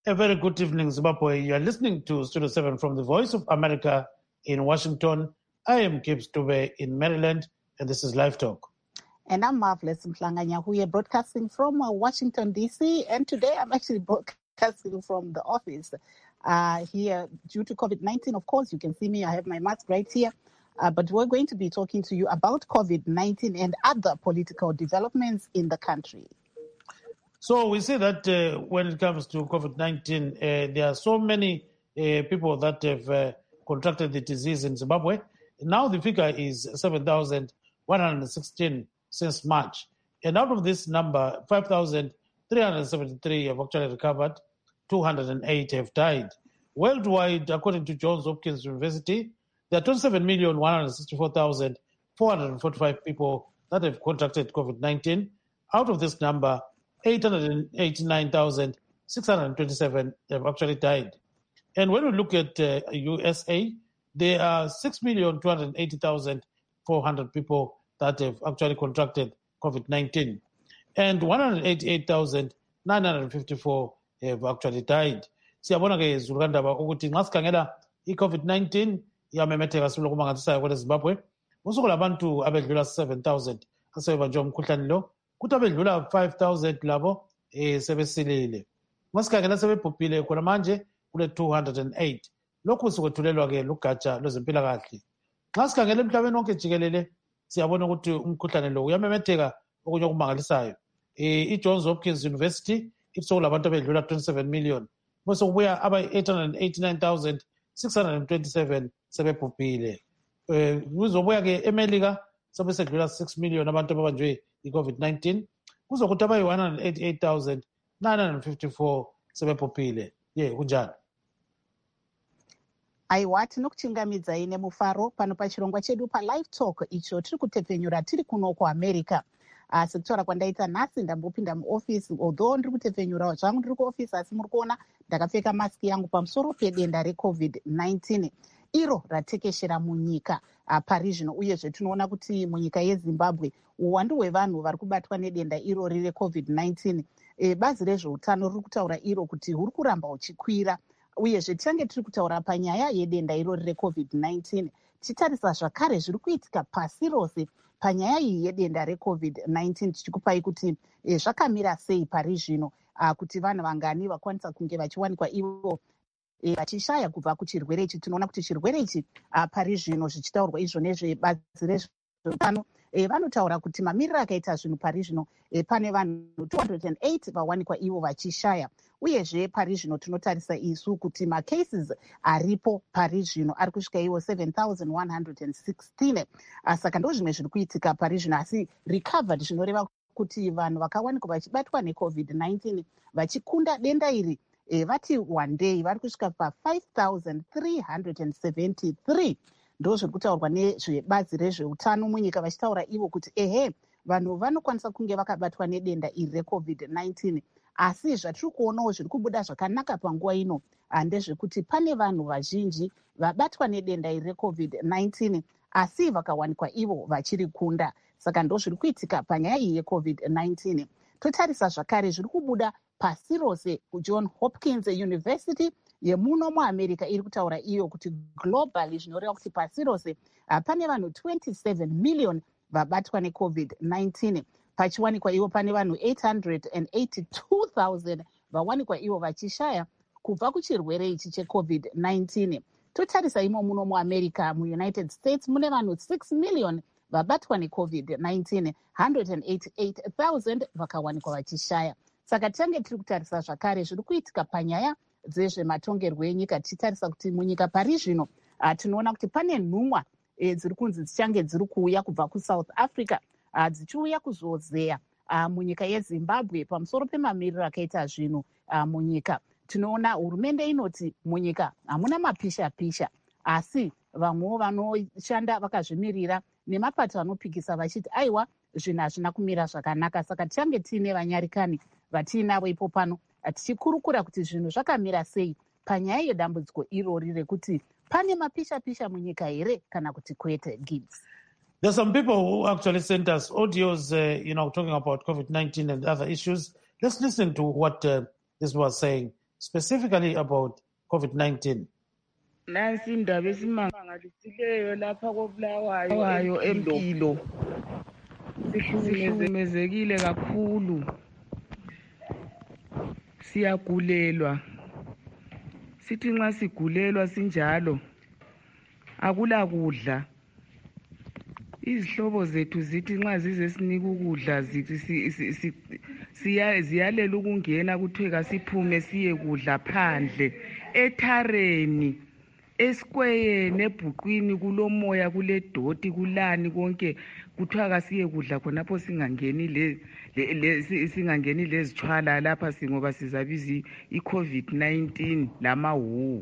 A very good evening, Zimbabwe. You are listening to Studio 7 from the Voice of America in Washington. I am Gibbs Dube in Maryland, and this is Live Talk. And I'm Marvelous Mhlanganya, who are broadcasting from Washington, D.C. And today I'm actually broadcasting from the office here due to COVID-19. Of course, you can see me. I have my mask right here. But we're going to be talking to you about COVID-19 and other political developments in the country. So we see that when it comes to COVID-19, there are so many people that have contracted the disease in Zimbabwe. Now the figure is 7,116 since March. And out of this number, 5,373 have actually recovered, 208 have died. Worldwide, according to Johns Hopkins University, there are 27,164,445 people that have contracted COVID-19. Out of this number, 889,627 have actually died. And when we look at USA, there are 6,280,400 people that have actually contracted COVID-19. And 188,954 have actually died. Siyabona ke zulukandaba ukuthi nxa sikhangela i-COVID-19 iyamemetheka siloku mangalisayo kwele Zimbabwe. Usuku labantu abedlula 7,000 asebebanjwe umkhuhlane lo. Kuthi abedlula 5,000 labo sebesilile. Masikhangela sebebhubhile khona manje kule 208. Lokhu sokwethulelwa ke lugatsha lwezempilakahle. Nxa sikhangela emhlabeni wonke jikelele siyabona ukuthi umkhuhlane lo uyamemetheka okunye okumangalisayo. I-Johns Hopkins University ithi sokulabantu abedlula 27 million. Bese kubuya aba-889,627 sebebhubhile. Kuzobuya ke eMelika sobe sedlula 6 million abantu ababanjwe i-COVID-19. Kuzokuthi abayi-188,954 sebebhubhile. Kunjani? Aiwa, tinokuchingamidzai nemufaro pano pachirongwa chedu paLive Talk icho tiri kutepfenyura tiri kuno kuAmerica. Sekutaura kwandaita nhasi ndambopinda muofisi, although ndiri kutepfenyura zvangu ndiri kuofisi, asi muri kuona ndakapfeka masiki yangu pamusoro pedenda reCOVID-19 iro ratekeshera munyika pari zvino. Uyezve tinoona kuti munyika yeZimbabwe uwandu hwevanhu vari kubatwa nedenda irori reCOVID-19, bazi rezveutano riri kutaura iro kuti huri kuramba huchikwira. Uyezve tichange tiri kutaura panyaya yedenda irori reCOVID-19 tichitarisa zvakare zviri kuitika pasi rose panyaya iyi yedenda reCOVID-19, tichikupai kuti zvakamira sei pari zvino, kuti vanhu vangani vakwanisa kunge vachiwanikwa ivo vachishaya kubva kuchirwere ichi. Tinoona kuti chirwere ichi pari zvino zvichitaurwa izvo nezvebazi rezveutano vanotaura kuti mamiriro akaita zvinhu pari zvino pane vanhu 208 vawanikwa ivo vachishaya. Uyezve pari zvino tinotarisa isu kuti macases aripo pari zvino ari kusvika ivo 7,116. Saka ndo zvimwe zviri kuitika pari zvino, asi recovered zvinoreva kuti vanhu vakawanikwa vachibatwa neCOVID-19 vachikunda denda iri vati one day vari kusvika pa5,373. ndo zviri kutaurwa nezvebazi rezveutano munyika, vachitaura ivo kuti vanhu vanokwanisa kunge vakabatwa nedenda iri reCOVID-19, asi zvatiri kuonawo zviri kubuda zvakanaka panguva ino ndezvekuti pane vanhu vazhinji vabatwa nedenda iri reCOVID-19 asi vakawanikwa ivo vachiri kunda. Saka ndo zviri kuitika panyaya iyi yeCOVID-19. Totarisa zvakare zviri kubuda pasi rose kuJohn Hopkins University yemuno muAmerica iri kutaura iyo kuti globally zvinoreva kuti pasi rose pane vanhu 27 million vabatwa neCOVID-19. Pachiwanikwa ivo pane vanhu 882,000 vawanikwa ivo vachishaya kubva kuchirwere ichi cheCOVID-19. Totarisa imo muno muAmerica, muUnited States mune vanhu 6 million vabatwa neCOVID-19, 188,000 vakawanikwa vachishaya. Saka tichange tiri kutarisa zvakare zviri kuitika panyaya dzezvematongerwo enyika, tichitarisa kuti munyika pari zvino tinoona kuti pane nhumwa dziri kunzi dzichange dziri kuuya kubva kuSouth Africa dzichiuya kuzozeya munyika yeZimbabwe pamusoro pemamiriro akaita zvinhu munyika. Tinoona hurumende inoti munyika hamuna mapisha-pisha, asi vamwewo vanoshanda vakazvimirira nemapato anopikisa vachiti aiwa zvinhu hazvina kumira zvakanaka. Saka tichange tiine vanyarikani vatiinavo ipo pano tichikurukura kuti zvinhu zvakamira sei panyaya yedambudziko irori rekuti pane mapisha-pisha munyika here kana kuti kwete. Gibbs. There's some people who actually sent us audios, talking about COVID-19 and other issues. Let's listen to what this was saying. specifically about COVID-19. Nansi indaba esimangalisileyo lapha koBulawayo empilo. Sihlukumezekile kakhulu. Siyagulelwa. Sithi nxa sigulelwa sinjalo akula kudla. Izihlobo zethu zithi nxa zize sinika ukudla ziyalela ukungena kuthiwe kasiphume siye kudla phandle ethareni esikweyeni ebhuqwini kulomoya kuledoti kulani konke kuthiwa kasiye kudla khonapho singangeni singangeni lezithwala lapha ngoba sizabiza i-COVID-19 lamawu.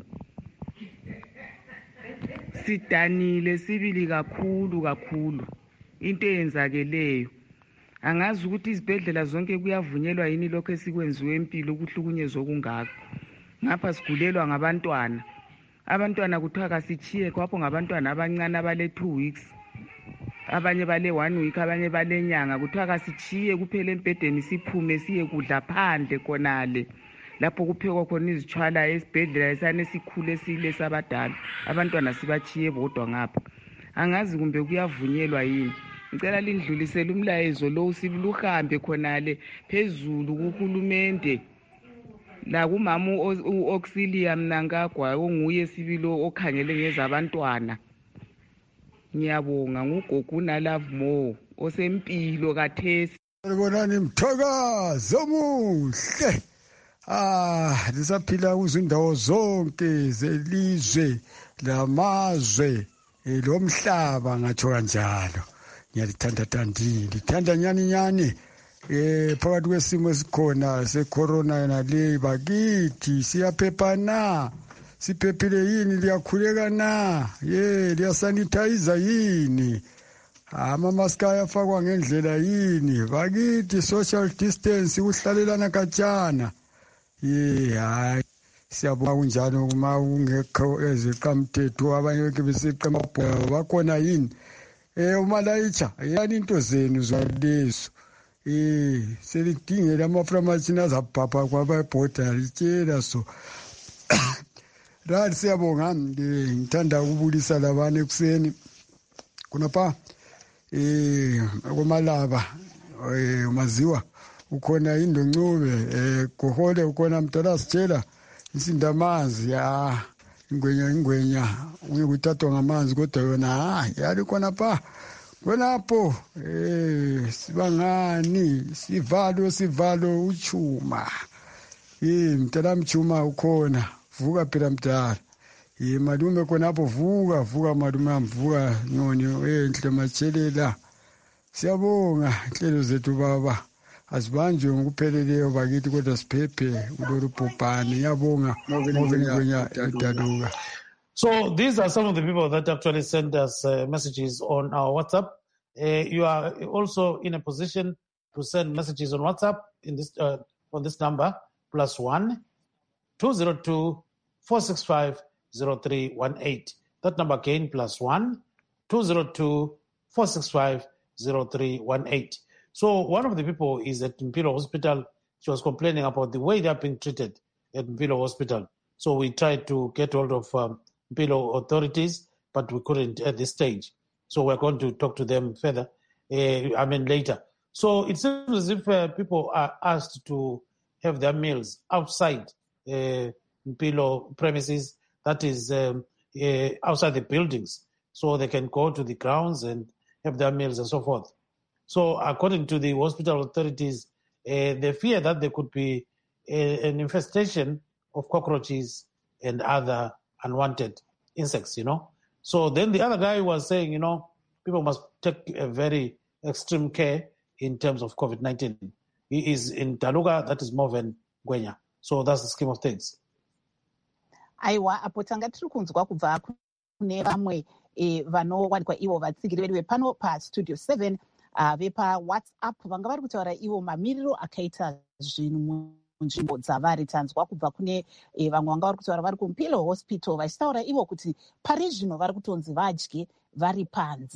Sidanile sibili kakhulu into eyenzakeleyo. Angazi ukuthi izibhedlela zonke kuyavunyelwa yini lokho esikwenziwe empilo ukuhlukunyezwa okungaka. Ngapha sigulelwa ngabantwana. Abantwana kuthiwa kasichiye khapho ngabantwana abancane abale 2 weeks. Abanye bale 1 week, abanye bale nyanga. Kuthiwa kasichiye kuphela embhedeni siphume siye kudla phandle khonale. Lapho kuphekwa khona izithwala esibhedlela esane sikhule sile sabadala. Abantwana sibachiye bodwa ngapha. Angazi kumbe kuyavunyelwa yini. Ngicela lindlulisele umlayezo lo sibiluhambe khonale phezulu kuhulumende la kumama uOxilium Mnangagwa onguye sibilo okhangele ngezabantwana. Ngiyabonga nguGoguna Love More osempilo kathesi. Bonani mthakazo omuhle. Lisaphila kuzo indawo zonke zelizwe lamazwe lomhlaba ngatsho kanjalo. Ngiyalithanda nyani phakathi kwesimo esikhona secorona nale bakithi siyaphepha na, siphephile yini, liyakhuleka na, liyasanitize yini, amamaski ayafakwa ngendlela yini, bakithi social distance ukuhlalelana katshana. Hayi siyabonga kunjalo kuma ungekho eziqamthetho abanye ke beseqamabhola bakhona yini. Umalayicha yani into zenu zalezo selidingela amaframachini azabhabha kwababhoda litshela so. Right, siyabonga. Ngithanda ukubulisa labane ekuseni kunapha komalaba umaziwa ukhona indongcube gohole ukhona mdala sitshela insindamanzi ingwenya uyekuthathwa ngamanzi kodwa yona yali khona pha khonapho sibangani sivalo uchuma mdala mchuma ukhona vuka phela mdala malume khonapho vuka malume amvuka noni enhle matshelela. Siyabonga inhlelo zethu baba asibanjwe ngokupheleleyo bakithi kodwa siphephe kulolu bhubhane. Ngiyabonga ngokwenye idaluka. So these are some of the people that actually send us messages on our WhatsApp. You are also in a position to send messages on WhatsApp in this on this number +1 202 465 0318. That number again +1 202 465 0318. So one of the people is at Mpilo Hospital. She was complaining about the way they are being treated at Mpilo Hospital. So we tried to get hold of Mpilo authorities, but we couldn't at this stage. So we're going to talk to them further, later. So it seems as if people are asked to have their meals outside Mpilo premises, that is outside the buildings, so they can go to the grounds and have their meals and so forth. So according to the hospital authorities, they fear that there could be an infestation of cockroaches and other unwanted insects, So then the other guy was saying, people must take a very extreme care in terms of COVID-19. He is in Taluga, that is Moven Gwenya. So that's the scheme of things. Aiwa apo tanga tiri kunzwa kubva kune vamwe vanowanikwa ivo vatsigiri vedu vepano pastudio 7 vepaWhatsApp vanga vari kutaura ivo mamiriro akaita zvinhu munzvimbo dzavari. Tanzwa kubva kune vamwe vanga vari kutaura vari kuMpilo Hospital vachitaura ivo kuti pari zvino vari kutonzi vadye vari panze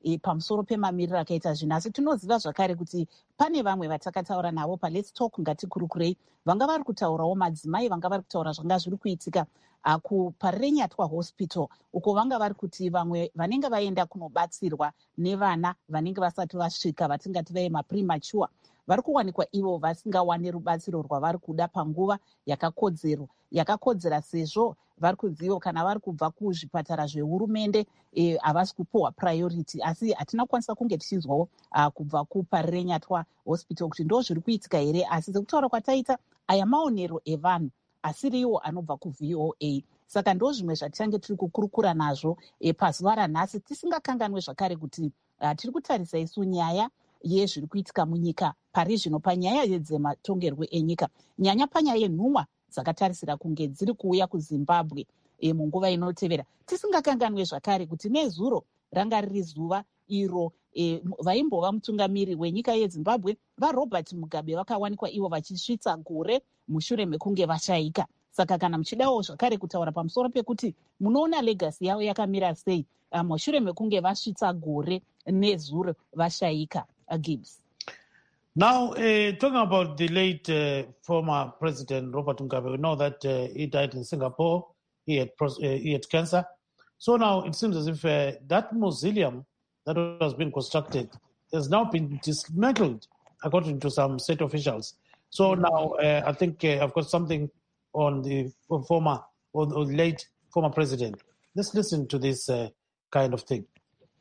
pamusoro pemamiriro akaita zvinhu. Asi tinoziva zvakare kuti pane vamwe vatakataura navo paLet's Talk ngatikurukurei vanga vari kutaurawo madzimai vanga vari kutaura zvanga zviri kuitika paRenyatwa Hospital, uko vanga vari kuti vamwe vanenge vaenda kunobatsirwa nevana vanenge vasati vasvika vatingati premature vari kuwanikwa ivo vasingawani rubatsiro rwavari kuda panguva yakakodzera sezvo vari kudziwa kana vari kubva kuzvipatara zvehurumende havasi kupiwa priority. Asi hatina kukwanisa kunge tichinzwawo kubva kuParenyatwa Hospital kuti ndo zviri kuitika here. Asi sekutaura kwataita aya maonero evanhu asiriwo anobva kuVOA. Saka ndo zvimwe zvatichange tiri kukurukura nazvo pazuva ranhasi, tisingakanganwe zvakare kuti tiri kutarisa isu nyaya yezviri kuitika munyika pari zvino panyaya yedzematongerwo enyika, nyanya panyaya yenhumwa dzakatarisira kunge dziri kuuya kuZimbabwe munguva inotevera. Tisingakanganwe zvakare kuti nezuro ranga riri zuva iro vaimbova mutungamiri wenyika yeZimbabwe vaRobert Mugabe vakawanikwa ivo vachisvitsa gore mushure mekunge vashayika. Saka kana muchidawo zvakare kutaura pamusoro pekuti munoona legacy yavo yakamira sei mushure mekunge vasvitsa gore nezuro vashayika. Gibbs. Now, talking about the late former President Robert Mugabe, we know that he died in Singapore. He had cancer. So now it seems as if that mausoleum that was being constructed has now been dismantled, according to some state officials. So now I think I've got something on the former or late former president. Let's listen to this kind of thing.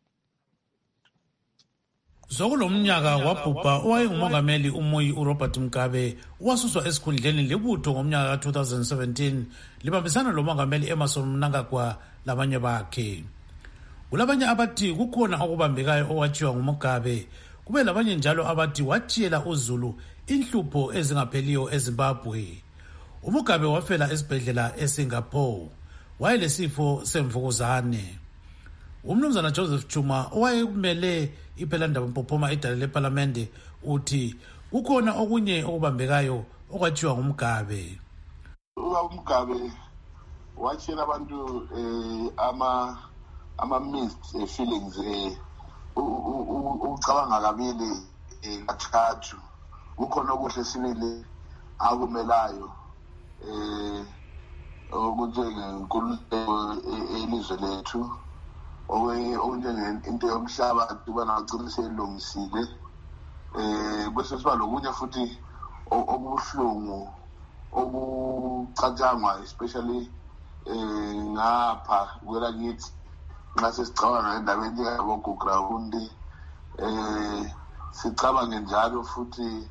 Zokulomnyaka wabhubha owayengumongameli uMoyi uRobert Mugabe wasuswa esikhundleni libutho ngomnyaka ka-2017 libambisana lomongameli Emmerson Mnangagwa labanye bakhe. Kulabanye abathi kukhona okubambekayo owatshiwa nguMugabe, kube labanye njalo abathi watshiyela uZulu inhlupho ezingapheliyo eZimbabwe. uMugabe wafela esibhedlela eSingapore, wayelesifo semvukuzane. Umnumzana Joseph Chuma owayekumele iPhelandaba Mpophoma edale leParlamente uthi kukhona okunye okubambekayo okwatshiwa nguMugabe. uMugabe watshela abantu ama-mixed feelings ucabanga kabili kathathu. Kukhona okuhle sibili akumelayo okunjengenkululeko elizwe lethu, okunjengento yomhlaba kuba nagcinise ilungisile. Bese siba lokunye futhi okubuhlungu okucatshangwa especially ngapha kwela kithi nxa sesicabanga ngendabeni yaboGugurawundi, sicabange njalo futhi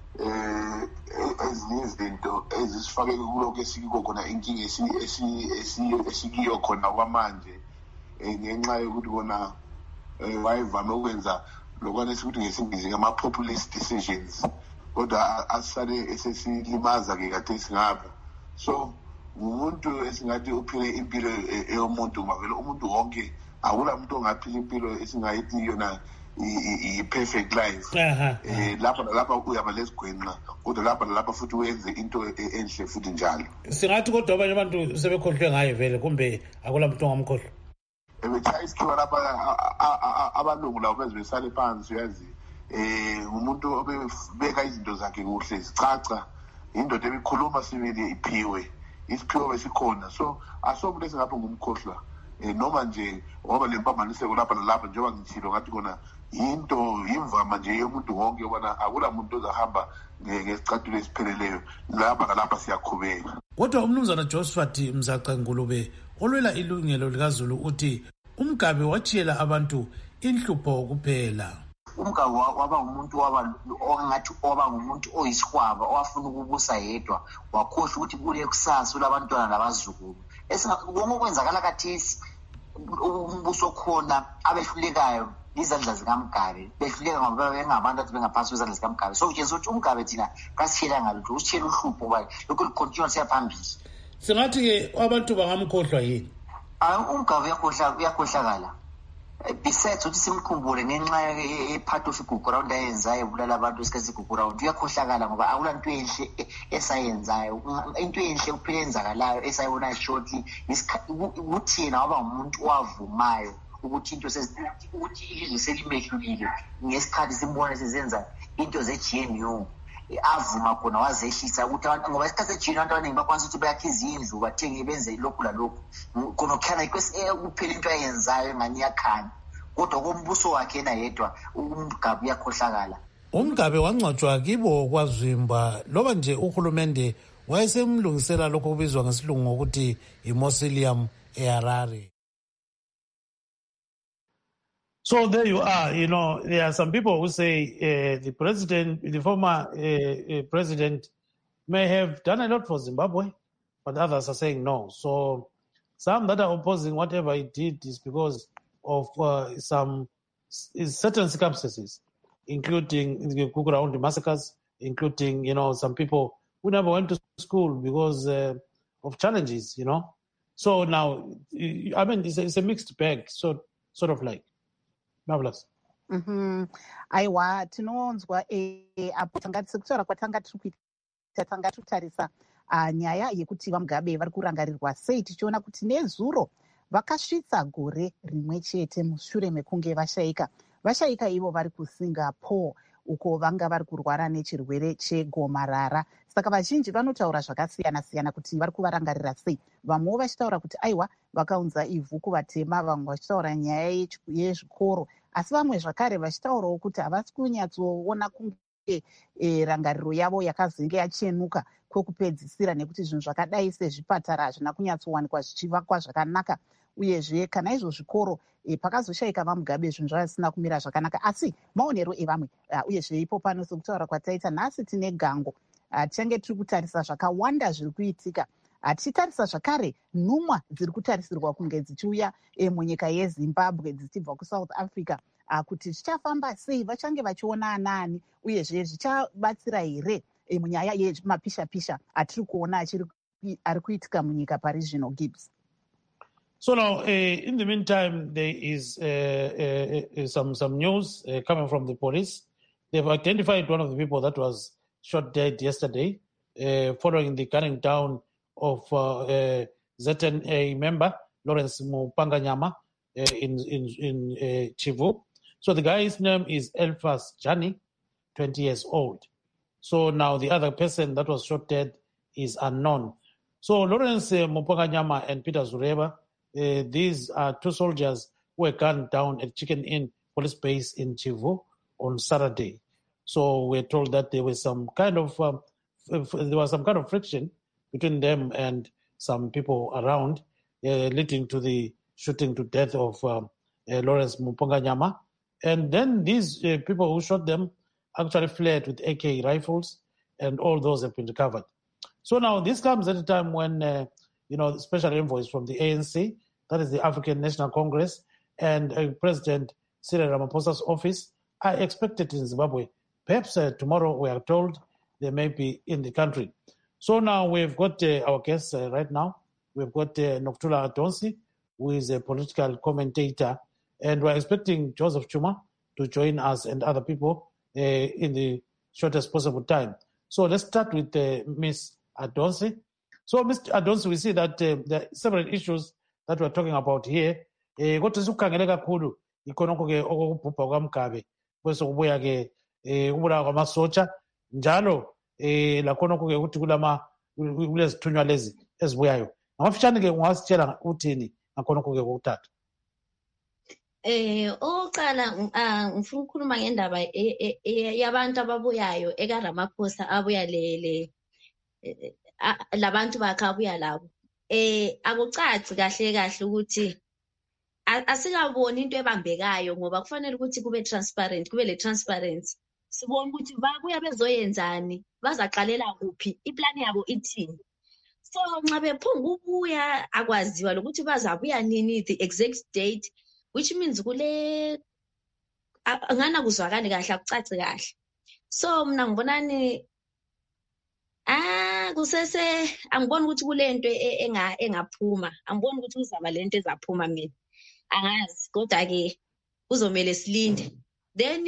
ezinye izinto ezisifake kulokho esikiko khona inkinga esikiyo khona kwamanje, ngenxa yokuthi bona wayevame ukwenza lokwane sikuthi ngesingisi ama-populist decisions, kodwa asale esesilimaza-ke kade singapha. So umuntu esingathi uphile impilo yomuntu, mavele umuntu wonke akula muntu ongaphila impilo esingayithi yona i-perfect life. Lapha uyaba lesigwenqa, kodwa lapha futhi wenze into enhle futhi njalo. Singathi kodwa abanye abantu sebekhohlwe ngaye vele, kumbe akula muntu ongamkhohlwa. Ebetshaya isikhiwa lapha abalungu labo bezibesale phansi, uyazi. Umuntu obebeka izinto zakhe kuhle zicaca, indoda ebikhuluma sibili iphiwe, isiphiwo besikhona. So asomuntu esingapho ngumkhohlwa, noma nje ngoba lempambaniseko lapha nalapha njengoba ngithilo ngathi kona yimvama nje yomuntu wonke ubona akula muntu ozahamba ngesicathulo esipheleleyo, lapha nalapha siyakhubeka. Kodwa umnumzana Josephat Mzaca Ngulube olwela ilungelo likaZulu uthi uMugabe watshiyela abantu inhlupho kuphela. uMugabe waba umuntu ongathi ngumuntu oyisihwaba owafuna ukubusa yedwa, wakhohlwa ukuthi kule kusasa ulabantwana labazukulu. Konke okwenzakala kathesi umbuso khona abehlulekayo izandla zikaMugabe, behluleka ngoba bengabantu athi bengaphansi kwezandla zikaMugabe. So kutshengisa ukuthi uMugabe thina kasitshiyela ngalutho, usitshiyela uhlupho kwaye lokho lukontinua siyaphambili. Singathi-ke abantu bangamkhohlwa yini? uMugabe uyakhohlakala. Besides ukuthi simkhumbule ngenxa ye-part of iGugurawundi ayenzayo ebulala abantu esikhathi iGugurawundi, uyakhohlakala ngoba akula nto enhle esayenzayo. Into enhle kuphela enzakalayo esayibona shortly ukuthi yena waba ngumuntu owavumayo ukuthi ukuthi ilizwe selimehlulile ngesikhathi simbona sezenza into ze-GNU avuma khona wazehlisa ukuthi abantu ngoba isikhathi se-GNU abantu abaningi bakwanisa ukuthi bayakhe izindlu bathenge benze lokhu lalokhu khona kukhana kuphela into ayenzayo engani iyakhanya kodwa kombuso wakhe yena yedwa uMgabe uyakhohlakala. uMgabe wangcwatshwa kibo kwaZimba loba nje uhulumende wayesemlungisela lokho kubizwa ngesilungu ngokuthi i-mausoleum eHarare. So there you are. There are some people who say the former president may have done a lot for Zimbabwe, but others are saying no. So some that are opposing whatever he did is because of some certain circumstances, including the Kukurawundi massacres, including, some people who never went to school because of challenges, So now, I mean, it's a mixed bag, so sort of like. Marvelous. Aiwa tinonzwa apo tanga sektora kwatanga tikuita tanga tutarisa nyaya yekuti vaMugabe vari kurangarirwa sei tichiona kuti nezuro vakasvitsa gore rimwe chete mushure mekunge vashaika ivo vari kuSingapore uko vanga vari kurwara nechirwere chegomarara. Saka vazhinji vanotaura zvakasiyana-siyana kuti vari kuvarangarira sei. Vamwewo vachitaura kuti aiwa vakaunza ivhu kuvatema, vamwe vachitaura nyaya yezvikoro, asi vamwe zvakare vachitaurawo kuti havasi kunyatsoona kunge rangariro yavo yakazenge yachenuka kwekupedzisira, nekuti zvinhu zvakadai sezvipatara hazvina kunyatsowanikwa zvichivakwa zvakanaka, uyezve kana izvo zvikoro pakazoshaika vaMugabe zvinhu zvasina kumira zvakanaka. Asi maonero evamwe uyezve ipo pano sekutaura kwataita nhasi tine gango tichange tiri kutarisa zvakawanda zviri kuitika, tichitarisa zvakare nhumwa dziri kutarisirwa kunge dzichiuya munyika yeZimbabwe dzichibva kuSouth Africa kuti zvichafamba sei, vachange vachiona anaani, uyezve zvichabatsira here munyaya yemapisha-pisha atiri kuona ari kuitika munyika pari zvino. Gibbs. So now, in the meantime, there is some news coming from the police. They've identified one of the people that was shot dead yesterday following the gunning down of ZNA member Lawrence Mupanganyama in Chivu. So the guy's name is Elfas Jani, 20 years old. So now the other person that was shot dead is unknown. So Lawrence Mupanganyama and Peter Zureba, these are two soldiers who were gunned down at Chicken Inn police base in Chivu on Saturday. So we're told that there was some kind of friction between them and some people around, leading to the shooting to death of Lawrence Mupanganyama. And then these people who shot them actually fled with AK rifles, and all those have been recovered. So now this comes at a time when special envoys from the ANC, that is the African National Congress, and President Cyril Ramaphosa's office are expected in Zimbabwe. Perhaps tomorrow, we are told, they may be in the country. So now we've got our guests right now. We've got Nokuthula Adonsi, who is a political commentator, and we're expecting Joseph Chuma to join us and other people in the shortest possible time. So let's start with Ms. Adonsi. So, Mr. Adonsi, we see that there are several issues that we're talking about here. Kodwa sikukhangele kakhulu ikhonokho ke okubhubha kwaMugabe bese kubuya ke ukubulawa kwamasotsha njalo lakhonokho ke ukuthi kulezithunywa lezi ezibuyayo. Ngamafitshane ke ungasitshela uthini ngakhonokho ke kokuthatha? Oqala ngifuna ukukhuluma ngendaba yabantu ababuyayo ekaRamaphosa abuya labantu bakhe abuya labo. Akucaci kahle ukuthi asikaboni into ebambekayo, ngoba kufanele ukuthi kube le transparency. Sibone ukuthi babuya bezoyenzani, bazaqalela kuphi, iplani yabo ithini. So nxa bephunga ubuya akwaziwa lokuthi bazabuya nini, the exact date, which means angana kuzwakani kahle, akucaci kahle. So mina ngibonani angiboni ukuthi kulento engaphuma, angiboni ukuthi kuzaba lento ezaphuma, mina angazi, kodwa ke kuzomela silinde. Then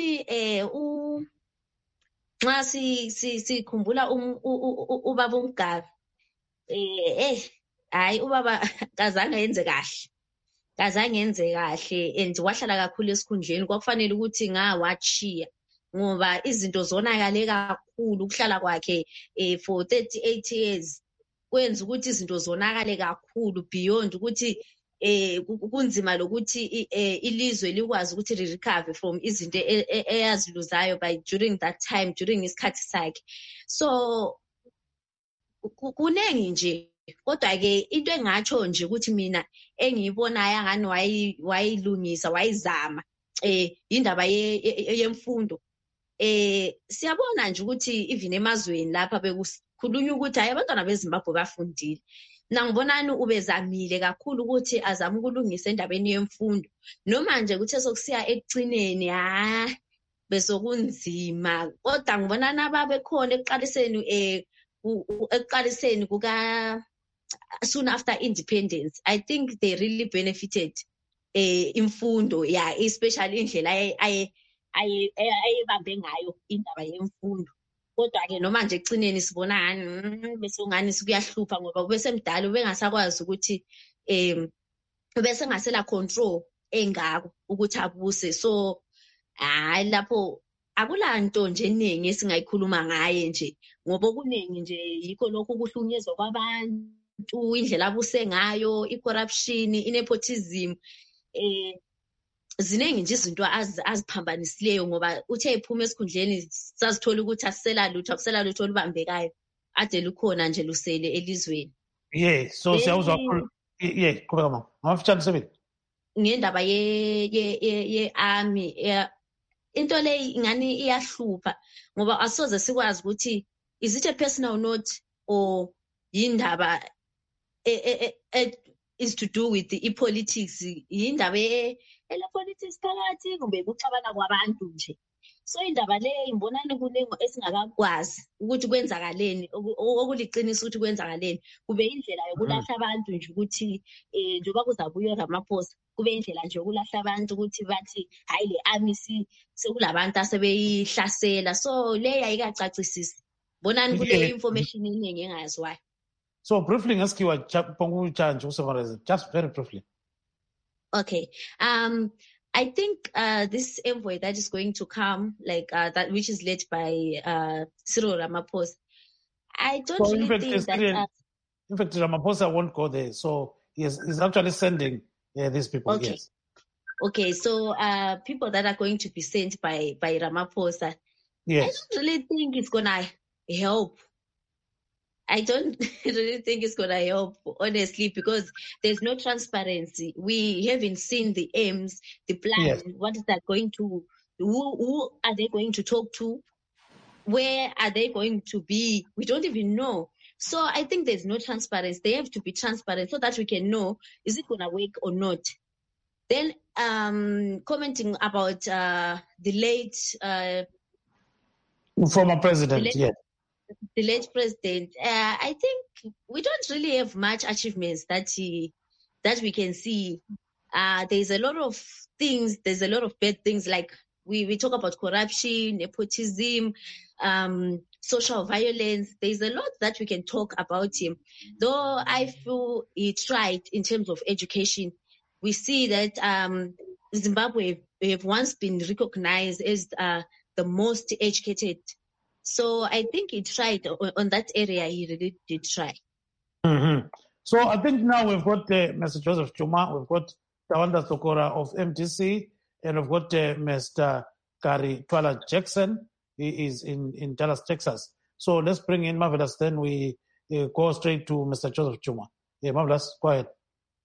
nxa sikhumbula ubaba uMgabe, hayi ubaba kazange yenze kahle, kazange enze kahle and wahlala kakhulu esikhundleni kwakufanele ukuthi ngawachiya ngoba izinto zonakale kakhulu ukuhlala kwakhe for 38 years kwenza ukuthi izinto zonakale kakhulu beyond ukuthi kunzima lokuthi ilizwe likwazi ukuthi recover from izinto eyaziluzayo by during that time during isikhathi sakhe. So kunengi nje kodwa ke into engatsho nje ukuthi mina engiyibonayo angani wayilungisa wayizama indaba yemfundo. Siyabona nje ukuthi even emazweni lapha bekukhulunywa ukuthi hayi abantwana beZimbabwe bafundile. Nangibonani ubezamile kakhulu ukuthi azame ukulungisa endabeni yemfundo. Noma nje kuthe sokusiya ekugcineni besokunzima kodwa ngibonani ababekhona ekuqaliseni kuka soon after independence. I think they really benefited imfundo especially indlela ayebambe ngayo indaba yemfundo. Kodwa ke noma nje ekugcineni sibona ngani bese ngani sikuyahlupha ngoba bese mdala ubengasakwazi ukuthi bese ngasela control engako ukuthi abuse. So hayi lapho akulanto nje eningi esingayikhuluma ngaye nje ngoba kuningi nje yikho lokho kuhlunyezwa kwabantu indlela abuse ngayo icorruption inepotism ziningi nje izinto aziphambanisileyo ngoba uthe ephuma esikhundleni sazithola ukuthi akusela lutho olubambekayo ade lukhona nje lusele elizweni. So siyawuzwa qhubeka mama ngafitshane sebenzi ngendaba ye-army into le ingani iyahlupha ngoba asoze sikwazi ukuthi is it a personal note or indaba is to do with the politics indaba ele politics phakathi kumbe kuxabana kwabantu nje. So indaba le imbonani kunengo esingakakwazi ukuthi kwenzakaleni okuliqiniso ukuthi kwenzakaleni kube indlela yokulahla abantu nje ukuthi njoba kuzabuya Ramaphosa kube indlela nje yokulahla abantu ukuthi bathi hayi le army sekulabantu asebeyihlasela. So le ayikacacisisi bonani kule information eningi engayaziwayo. So briefly ngasikiwa pongu chanje usummarize just very briefly. Okay. I think this envoy that is going to come, like that, which is led by Cyril Ramaphosa, I don't really think that. In fact, Ramaphosa won't go there, so he's actually sending these people. Okay. Yes. Okay, so people that are going to be sent by Ramaphosa, yes. I don't really think it's gonna help. I don't really think it's going to help, honestly, because there's no transparency. We haven't seen the aims, the plan. Yes. What is that going to, who are they going to talk to? Where are they going to be? We don't even know. So I think there's no transparency. They have to be transparent so that we can know, is it going to work or not? Then commenting about the late... former president, yes. The late president, I think we don't really have much achievements that we can see. There's a lot of things. There's a lot of bad things, like we talk about corruption, nepotism, social violence. There's a lot that we can talk about him. Though I feel he tried in terms of education. We see that Zimbabwe have once been recognized as the most educated. So I think he tried on that area. He really did try. Mm-hmm. So I think now we've got Mr. Joseph Chuma, we've got Tawanda Sokora of MDC, and we've got Mr. Gary Twala Jackson. He is in Dallas, Texas. So let's bring in Marvelous. Then we go straight to Mr. Joseph Chuma. Yeah, Marvelous, go ahead.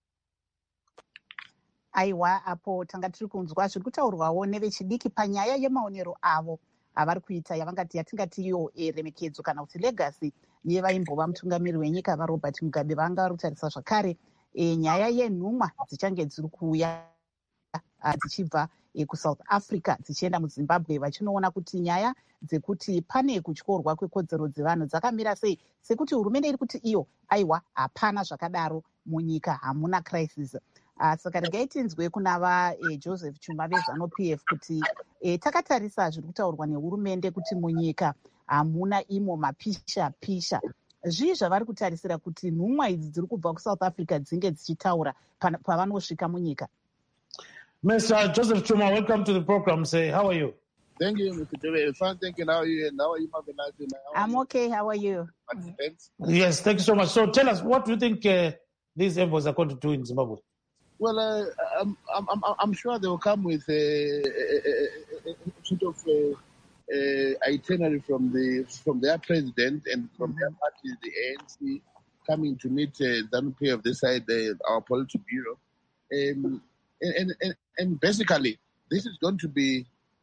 Aiwa apo tanga tiri kunzwa zviri kutaurwawo nevechidiki panyaya yemaonero avo avari kuita yavangati yatingati iyo remekedzo kana kuti legacy yevaimbova mutungamiri wenyika vaRobert Mugabe vanga vari kutarisa zvakare nyaya yenhumwa dzichange dziri kuuya dzichibva kuSouth Africa dzichienda muZimbabwe vachinoona kuti nyaya dzekuti pane kutyorwa kwekodzero dzevanhu dzakamira sei, sekuti hurumende iri kuti iyo aiwa hapana zvakadaro munyika, hamuna crisis. Saka regai tinzwe kuna Joseph Chuma veZANU-PF kuti takatarisa zviri kutaurwa nehurumende kuti munyika hamuna imo mapisha zvii zvavari kutarisira kuti nhumwa idzi dziri kubva kuSouth Africa dzinge dzichitaura pavanosvika munyika? Mr. Joseph Chuma, welcome to the program. Say, how are you? Thank you, Mr. David. Fine, thank you. How are you? And how are you, Mabelati? I'm okay. How are you? Yes, thank you so much. So tell us, what do you think these envoys are going to do in Zimbabwe? Well, I'm sure they will come with a sort of itinerary from their president and from their party, the ANC, coming to meet ZANU-PF this side, our political bureau. And basically, this is going to be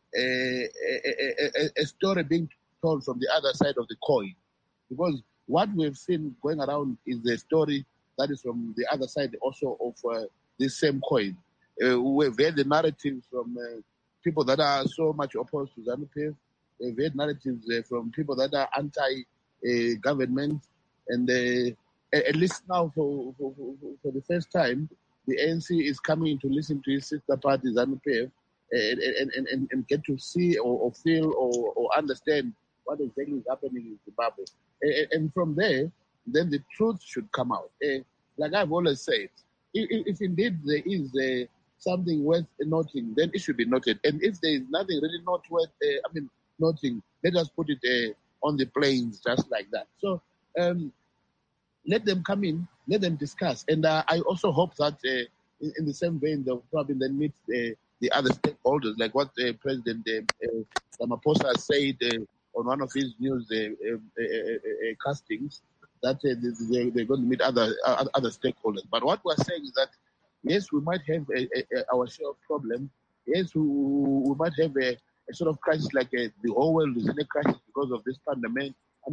a story being told from the other side of the coin, because what we've seen going around is the story that is from the other side also of this same coin. We've heard the narratives from people that are so much opposed to ZANU-PF. We've heard narratives from people that are anti-government, and at least now for the first time, the ANC is coming to listen to his sister party ZANU-PF and get to see or feel or understand what exactly is happening in Zimbabwe. And from there, then the truth should come out. Like I've always said, if indeed there is something worth noting, then it should be noted. And if there is nothing really not worth noting, let us put it on the plains just like that. So let them come in, let them discuss. And I also hope that in the same vein, they'll probably then meet the other stakeholders, like what President Ramaphosa said on one of his news castings, that they're going to meet other stakeholders. But what we're saying is that, yes, we might have our share of problems. Yes, we might have a sort of crisis, like the whole world is in a crisis because of this pandemic.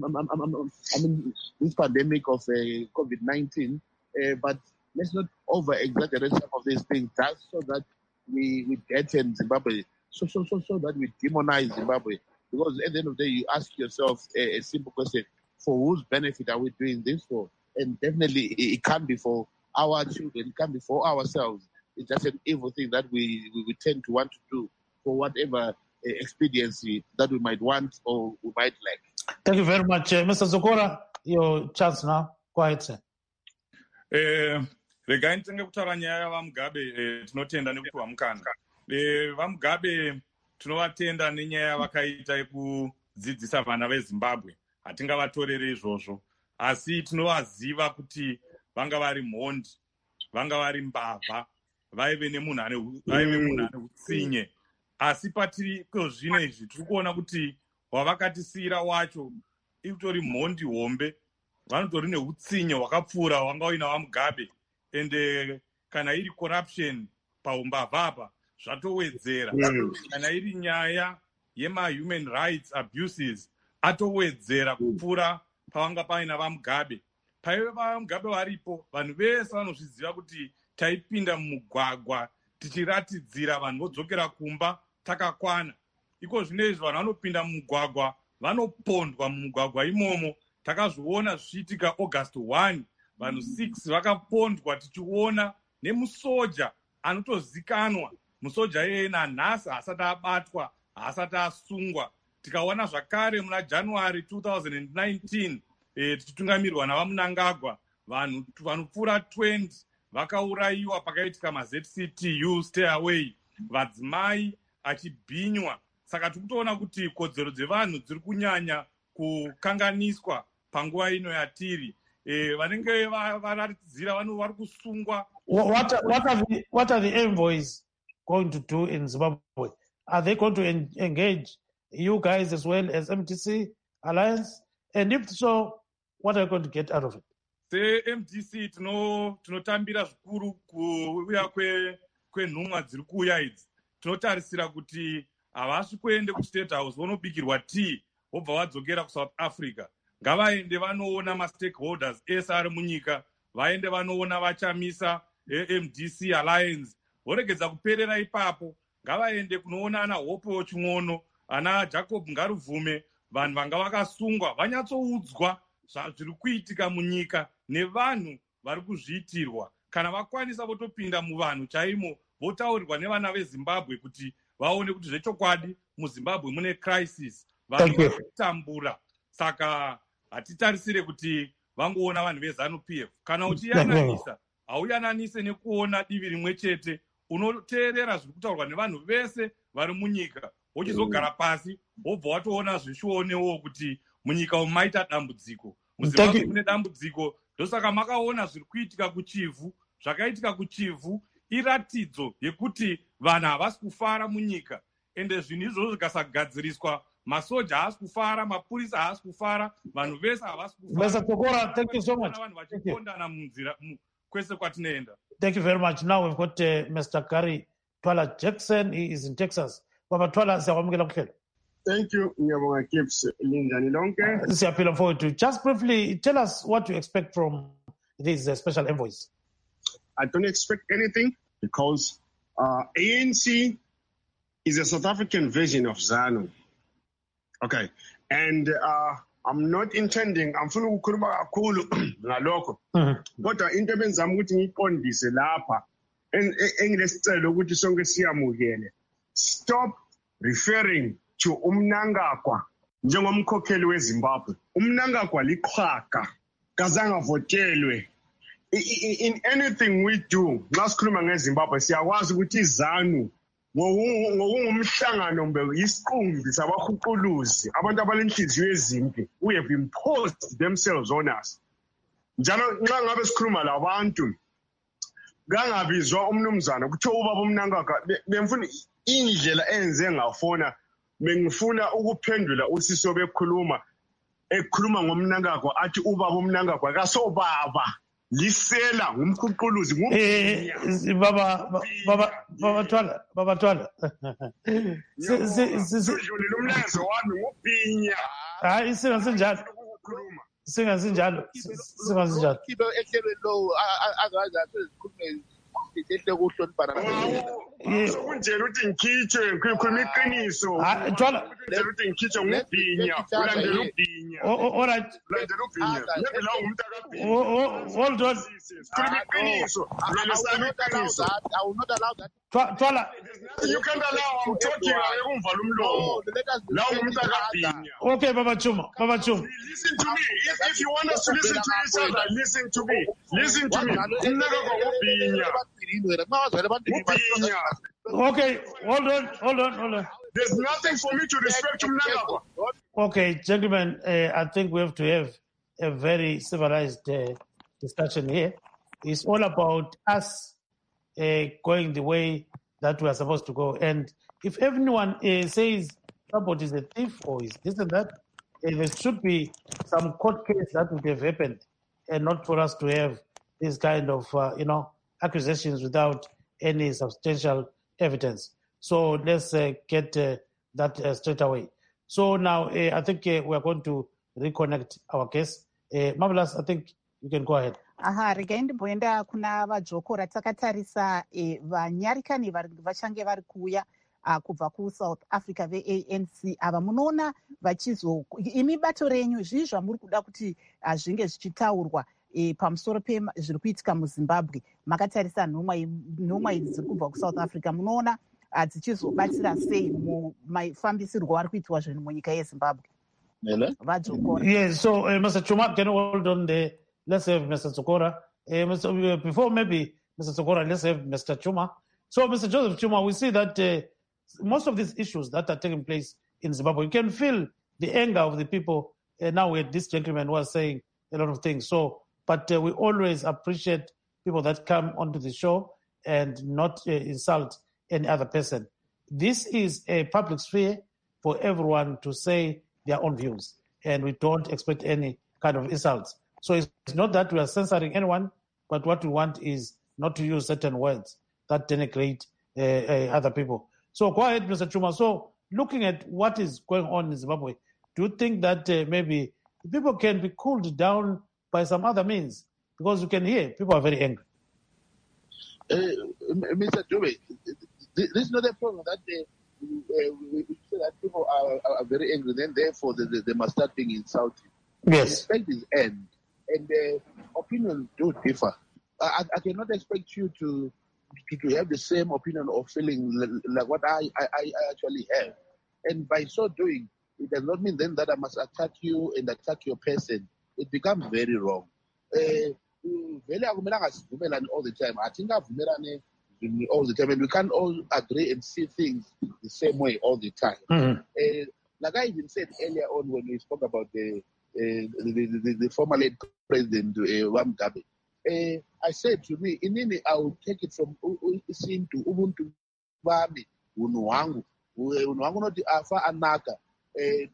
This pandemic of COVID-19. But let's not over-exaggerate some of these things, just so that we deaden Zimbabwe, so that we demonize Zimbabwe. Because at the end of the day, you ask yourself a simple question: for whose benefit are we doing this for? And definitely, it can't be for our children, it can't be for ourselves. It's just an evil thing that we tend to want to do for whatever expediency that we might want or we might like. Thank you very much. Mr. Zokora, your chance now. Go ahead, sir. Regai nditenge kutaura nyaya yavamugabe tinotenda nekupiwa mukana. Vamugabe tinovatenda nenyaya yavakaita yekudzidzisa vana veZimbabwe. Hatingavatorere izvozvo. Asi tinovaziva kuti vanga vari mhondi, vanga vari mbavha, vaive nemunhu ane utsinye. Asi patiko zvino izvi tiri kuona kuti wavakatisiyira wacho itori mhondi hombe, vanotori neutsinye hwakapfuura hwanga uina vamugabe. Ende kana iri corruption paumbavha apa zvatowedzera. Kana iri nyaya yema-human rights abuses atowedzera kupfuura pavanga paina vamugabe. Paive vamugabe varipo, vanhu vese vanozviziva kuti taipinda mumugwagwa tichiratidzira vanhu vodzokera kumba takakwana. Iko zvino izvi vanhu vanopinda mumugwagwa, vanopondwa mumugwagwa imomo. Takazviona zvichiitika August 1, vanhu 6 vakapondwa, tichiona nemusoja anotozikanwa. Musoja iyeye nanhasi haasati abatwa, haasati asungwa. Tikaona zvakare muna January 2019 tichitungamirwa navaMnangagwa, vanhu vanopfuura 20 vakaurayiwa pakaitika maZCTU stay away, vadzimai achibhinywa. Saka tikutoona kuti kodzero dzevanhu dziri kunyanya kukanganiswa panguva ino yatiri. Vanenge varatidzira vanhu vari kusungwa. What are the envoys going to do in Zimbabwe? Are they going to engage you guys as well as MDC Alliance? And if so, what are you going to get out of it? Se-MDC tinotambira zvikuru kuuya kwenhumwa dziri kuuya idzi. Tinotarisira kuti havasi kuende kuState House vonobikirwa tea vobva vadzokera kuSouth Africa. Ngavaende vanoona ma-stakeholders ese ari munyika, vaende vanoona vachamisa MDC Alliance, voregedza kuperera ipapo. Ngavaende kunoona ana Hope Ching'ono, ana Jacob Ngaruvume, vanhu vanga vakasungwa, vanyatsoudzwa zviri kuitika munyika nevanhu vari kuzviitirwa. Kana vakwanisa votopinda muvanhu chaimo, votaurirwa nevana veZimbabwe kuti vaone kuti zvechokwadi muZimbabwe mune crisis, vanhu vakutambura. Saka hatitarisire kuti vangoona vanhu veZANU-PF. Kana uchiyananisa hauyananise nekuona divi rimwe chete, unoteerera zviri kutaurwa nevanhu vese vari munyika, wochizogara pasi wobva watoona zvichionewo kuti munyika umu maita dambudziko. MuZimbabwe mune dambudziko, ndosaka makaona zviri kuitika kuChivhu. Zvakaitika kuChivhu iratidzo yekuti vanhu havasi kufara munyika, ende zvinhu izvozvo zvikasagadziriswa, masoja haasi kufara, mapurisa haasi kufara, vanhu vese havasi kufara. Thank you so much. Vanhu vachikondana munzira kwese kwatinoenda. Thank you very much. Now we've got Mr. Gary Twala Jackson. He is in Texas. Baba Twala, siyawamukela kuhlelo. Thank you, Ngiyabonga Gibbs. Linjani lonke? Siyaphila forward to. Just briefly, tell us what you expect from these special envoys. I don't expect anything because ANC is a South African version of ZANU. Okay. And I'm not intending, I'm funa ukukhuluma kakhulu ngalokho. Kodwa into ebenzama ukuthi ngiqondise lapha engilesicelo ukuthi sonke siyamukele. Stop referring to uMnangagwa njengomkhokheli weZimbabwe. uMnangagwa liqhaga kazange votelwe. In anything we do, nxa sikhuluma ngeZimbabwe siyakwazi ukuthi iZANU ngokungumhlangano mbe yisiqumbi sabahuquluzi, abantu abalenhliziyo ezimbi, who have imposed themselves on us. Njalo nxa ngabe sikhuluma labantu kangabizwa umnumzana kuthiwa ubaba uMnangagwa, bemfuna indlela enze ngafona, bengifuna ukuphendula uSiso ekhuluma ngomNangagwa athi ubaba uMnangagwa kasobaba lisela ngumkhuquluzi Baba Twala sidlulile umlayezo wami ngubhinya. Hayi singasinjalo kibe ehlelweni lo akazi asezikhulume ehle kuhloniphana kunjela ukuthi ngikhitshwe ngikhuluma iqiniso. Twala ukuthi ngikhitshwe ngubhinya, ulandela ubhinya. All right. Ulandela ubhinya. Maybe lawo umuntu akabhinya. Hold on. Sikhuluma iqiniso. I will not allow that. Twala. You can't allow, I'm talking, uvala umlomo. Lawo umuntu akabhinya. Okay, Baba Chuma. Listen to me. If you want us to listen to each other, listen to me. UMnangagwa ngubhinya. Okay, hold on. There's nothing for me to respect Mnangagwa. Okay, gentlemen, I think we have to have a very civilized discussion here. It's all about us going the way that we are supposed to go. And if everyone says somebody is a thief or is this and that, there should be some court case that would have happened, and not for us to have this kind of, accusations without any substantial evidence. So let's get that straight away. So now I think we are going to reconnect our case. Marvelous, I think you can go ahead. Regai ndimboenda kuna vajoko ratakatarisa vanyarikani vachange vari kuuya kubva kuSouth Africa veANC ava munoona imi bato renyu zvii zvamuri kuda kuti zvinge zvichitaurwa pamusoro pezviri kuitika muZimbabwe. Makatarisa nhumwa idzi dziri kubva kuSouth Africa, munoona dzichizobatsira sei mumafambisirwo ari kuitwa zvinhu munyika yeZimbabwe? Yes, so Mr. Chuma, can you hold on there? Let's have Mr. Tsokora. Before maybe Mr. Tsokora, let's have Mr. Chuma. So Mr. Joseph Chuma, we see that most of these issues that are taking place in Zimbabwe, you can feel the anger of the people. Now this gentleman was saying a lot of things. But we always appreciate people that come onto the show and not insult any other person. This is a public sphere for everyone to say their own views, and we don't expect any kind of insults. So it's not that we are censoring anyone, but what we want is not to use certain words that denigrate other people. So go ahead, Mr. Chuma. So looking at what is going on in Zimbabwe, do you think that maybe people can be cooled down by some other means? Because you can hear people are very angry. Mr. Dube, this is not a problem that we say that people are very angry, then therefore they must start being insulted. Yes. Respect is end, and opinions do differ. I cannot expect you to have the same opinion or feeling like what I actually have. And by so doing, it does not mean then that I must attack you and attack your person. It becomes very wrong. All the time. I think all the time, and we can't all agree and see things the same way all the time. Mm-hmm. Like I even said earlier on when we spoke about the former late president Mugabe, I said to me, I will take it from Isin to Ubuntu Bami, Unuangu, not Alpha Anaka. I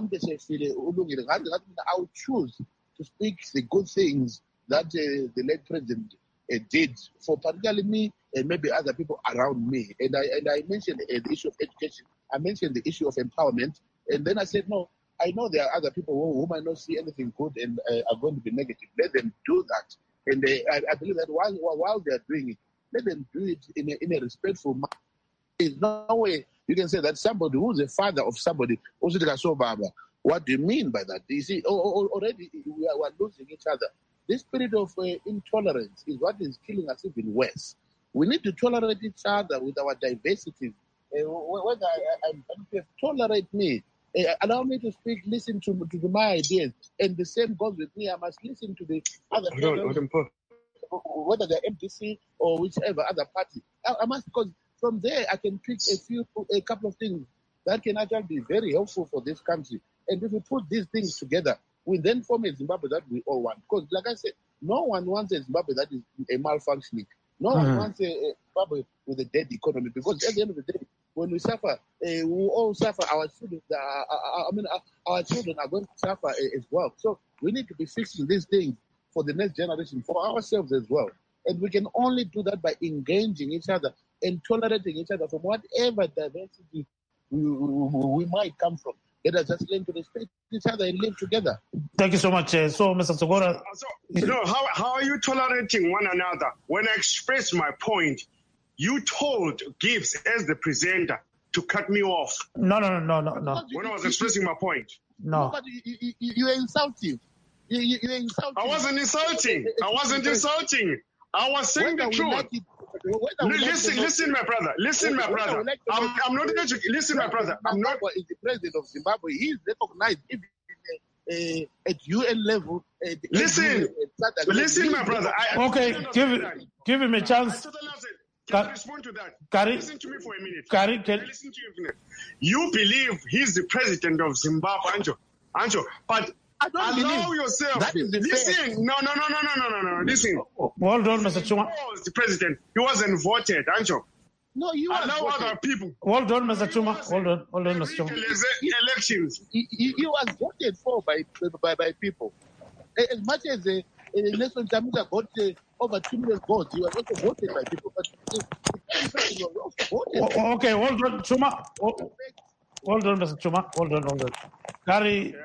will choose to speak the good things that the late president did for particularly me and maybe other people around me. And I mentioned the issue of education. I mentioned the issue of empowerment. And then I said, no, I know there are other people who might not see anything good and are going to be negative. Let them do that. And I believe that while they are doing it, let them do it in a respectful manner. There's no way you can say that somebody who's the father of somebody, what do you mean by that? You see, already we are losing each other. This spirit of intolerance is what is killing us even worse. We need to tolerate each other with our diversity. Whether tolerate me, allow me to speak, listen to my ideas, and the same goes with me. I must listen to the other people, whether they're MDC or whichever other party. I must, because from there I can pick a couple of things that can actually be very helpful for this country. And if we put these things together, we then form a Zimbabwe that we all want. Because, like I said, no one wants a Zimbabwe that is a malfunctioning. No one wants a Zimbabwe with a dead economy. Because at the end of the day, when we suffer, we all suffer. Our children, our children are going to suffer as well. So we need to be fixing these things for the next generation, for ourselves as well. And we can only do that by engaging each other and tolerating each other from whatever diversity we might come from. Let us just learn to respect each other and live together. Thank you so much. So, Mr. Sogora. How are you tolerating one another? When I expressed my point, you told Gibbs as the presenter to cut me off. No. When I was expressing my point. No. But you are insulting. You insulting. I wasn't insulting. I was saying the truth. Listen, my brother. I'm not going to listen, my brother. I'm not. Is the president of Zimbabwe. He is recognized even at UN level. Listen, my brother. Give him a chance. Can I respond to that? Listen to me for a minute. Listen to you. You believe he's the president of Zimbabwe, Anjo, but allow yourself. Listen. No. Listen. Hold on, Mr. Chuma. He was the president. He wasn't voted, Anjo. No, you allow other people. Hold on, Mr. Chuma. Hold on, Mr. Chuma. Elections. He was voted for by people. As much as Nelson Chamisa got over 2 million votes, he was also voted by people. But he was also voted. Okay, hold on, Chuma. Hold on, Mr. Chuma. Hold on. Gary,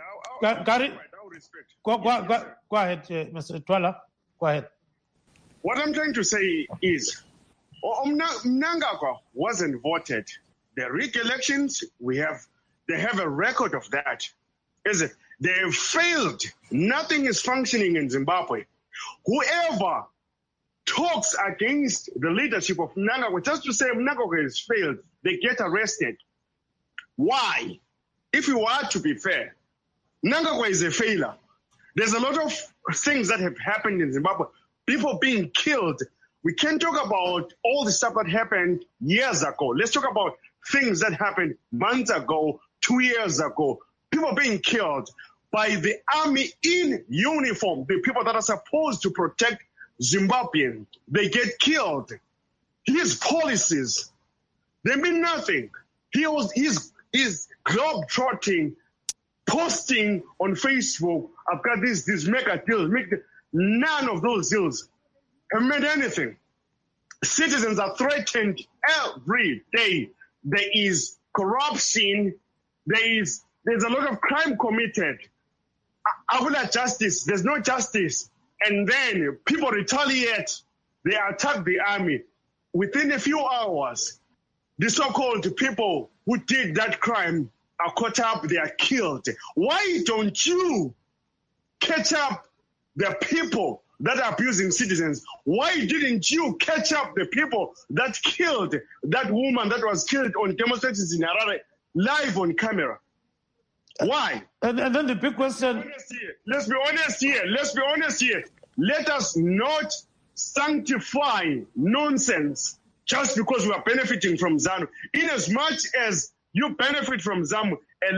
go ahead, Mr. Twala. Go ahead. What I'm trying to say is, Mnangagwa wasn't voted. The rig elections, they have a record of that. Is it? They have failed. Nothing is functioning in Zimbabwe. Whoever talks against the leadership of Mnangagwa, just to say Mnangagwa has failed, they get arrested. Why? If you are to be fair, Mnangagwa is a failure. There's a lot of things that have happened in Zimbabwe. People being killed. We can't talk about all the stuff that happened years ago. Let's talk about things that happened months ago, 2 years ago. People being killed by the army in uniform, the people that are supposed to protect Zimbabweans. They get killed. His policies, they mean nothing. He's globe-trotting, posting on Facebook, I've got these mega deals. None of those deals have made anything. Citizens are threatened every day. There is corruption. There's a lot of crime committed. Without justice, there's no justice. And then people retaliate. They attack the army. Within a few hours, the so-called people who did that crime are caught up, they are killed. Why don't you catch up the people that are abusing citizens? Why didn't you catch up the people that killed that woman that was killed on demonstrations in Harare live on camera? Why? And then the big question... Let's be honest here. Let us not sanctify nonsense just because we are benefiting from ZANU. In as much as you benefit from ZANU,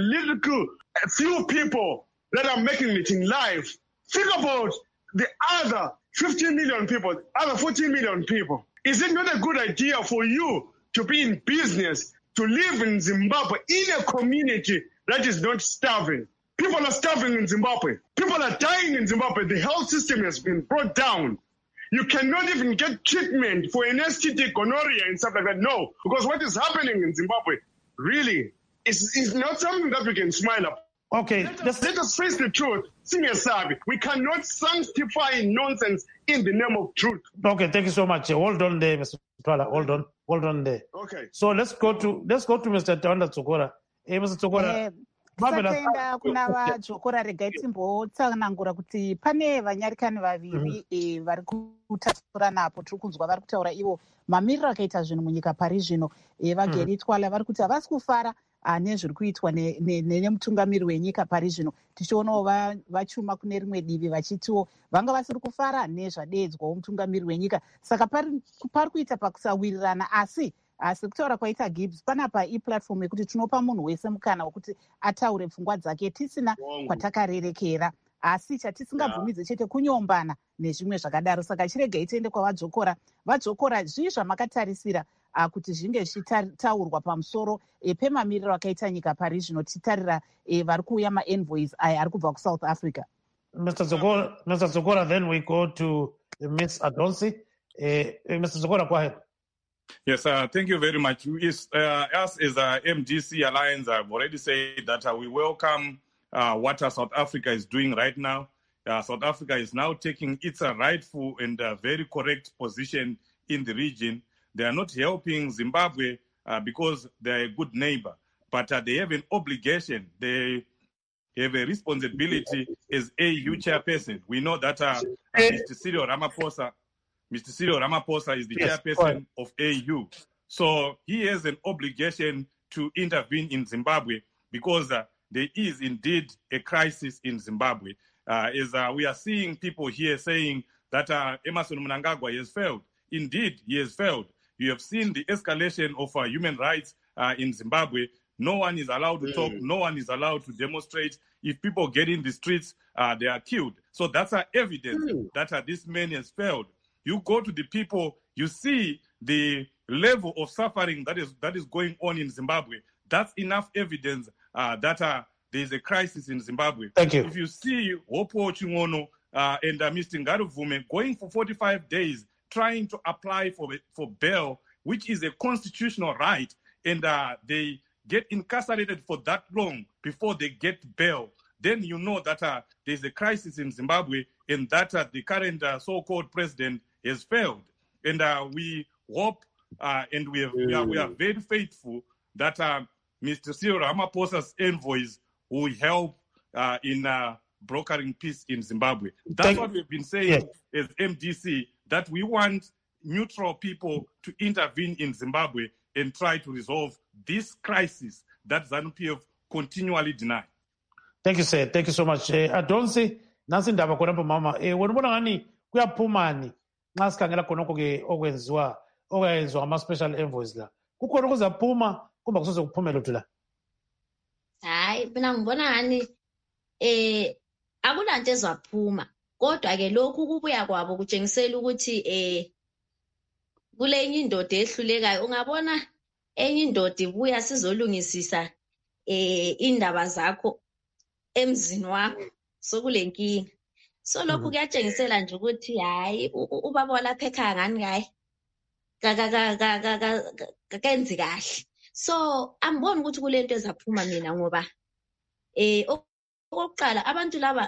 a few people that are making it in life, think about the other 15 million people, other 14 million people. Is it not a good idea for you to be in business, to live in Zimbabwe, in a community that is not starving? People are starving in Zimbabwe. People are dying in Zimbabwe. The health system has been brought down. You cannot even get treatment for an STD, gonorrhea, and stuff like that. No, because what is happening in Zimbabwe really is not something that we can smile at. Okay. Let us face the truth. We cannot sanctify nonsense in the name of truth. Okay, thank you so much. Hold on there, Mr. Twala. Hold on there. Okay. So let's go to Mr. Tawanda Tsokora. Mr. Tsokora. Tisatenda kuna vadzokora regai timbotsanangura kuti pane vanyarikani vaviri vari kutaura napo tiri kunzwa vari kutaura ivo mamiriro akaita zvinhu munyika pari zvino vageri twala vari kuti havasi kufara nezviri kuitwa nemutungamiri wenyika pari zvino tichionawo vachuma kune rimwe divi vachitiwo vanga vasiri kufara nezvadeedzwawo mutungamiri wenyika saka pari kuita pakusawirirana asi kutaura kwaita Gibbs panapa iplatform yekuti tinopa munhu wese mukana wekuti ataure pfungwa dzake tisina kwatakarerekera asi chatisingabvumidze chete kunyombana nezvimwe zvakadaro saka chiregei tiende kwavadzokora zvii zvamakatarisira kuti zvinge zvichitaurwa pamusoro pemamiriro akaita nyika pari zvino titarira vari kuuya maenvoys aya ari kubva kuSouth Africa. Mr. Zokora, then we go to Ms. Adonsi. Mr. Zokora, go ahead. Yes, thank you very much. Us as a MDC Alliance, I've already said that we welcome what South Africa is doing right now. South Africa is now taking its rightful and very correct position in the region. They are not helping Zimbabwe because they are a good neighbor, but they have an obligation. They have a responsibility as AU chairperson. We know that Mr. Cyril Ramaphosa is the chairperson of AU. So he has an obligation to intervene in Zimbabwe because there is indeed a crisis in Zimbabwe. As we are seeing people here saying that Emmerson Mnangagwa has failed. Indeed, he has failed. You have seen the escalation of human rights in Zimbabwe. No one is allowed to talk. No one is allowed to demonstrate. If people get in the streets, they are killed. So that's evidence that this man has failed. You go to the people, you see the level of suffering that is going on in Zimbabwe. That's enough evidence that there is a crisis in Zimbabwe. Thank you. If you see Wopo Chingono and Mr. Ngaruvume going for 45 days trying to apply for bail, which is a constitutional right, and they get incarcerated for that long before they get bail, then you know that there's a crisis in Zimbabwe and that the current so-called president has failed. And we hope and we are very faithful that Mr. Cyril Ramaphosa's envoys will help in brokering peace in Zimbabwe. That's what we've been saying as MDC, that we want neutral people to intervene in Zimbabwe and try to resolve this crisis that ZANU-PF continually deny. Thank you, sir. Thank you so much. Adonsi, nasi ndaba khona pa mama. Wena ngani kuyaphumani nxa sikhangela khonokho ke okwenziwa ama-special envoys la. Kukhona okuzaphuma kumbe kusoze kuphume lutho la? Hayi, mina ngibona ngani akulanto ezaphuma. Kodwa ke lokhu kubuya kwabo kutshengisela ukuthi kule enye indoda ehlulekayo ungabona enye indoda ibuya sizolungisisa indaba zakho emzini wakho sokulenkinga. So lokhu kuyatshengisela nje ukuthi hayi ubaba walapha ekhaya ngani kakenzi kahle. So angiboni ukuthi kulento ezaphuma mina ngoba okokuqala abantu laba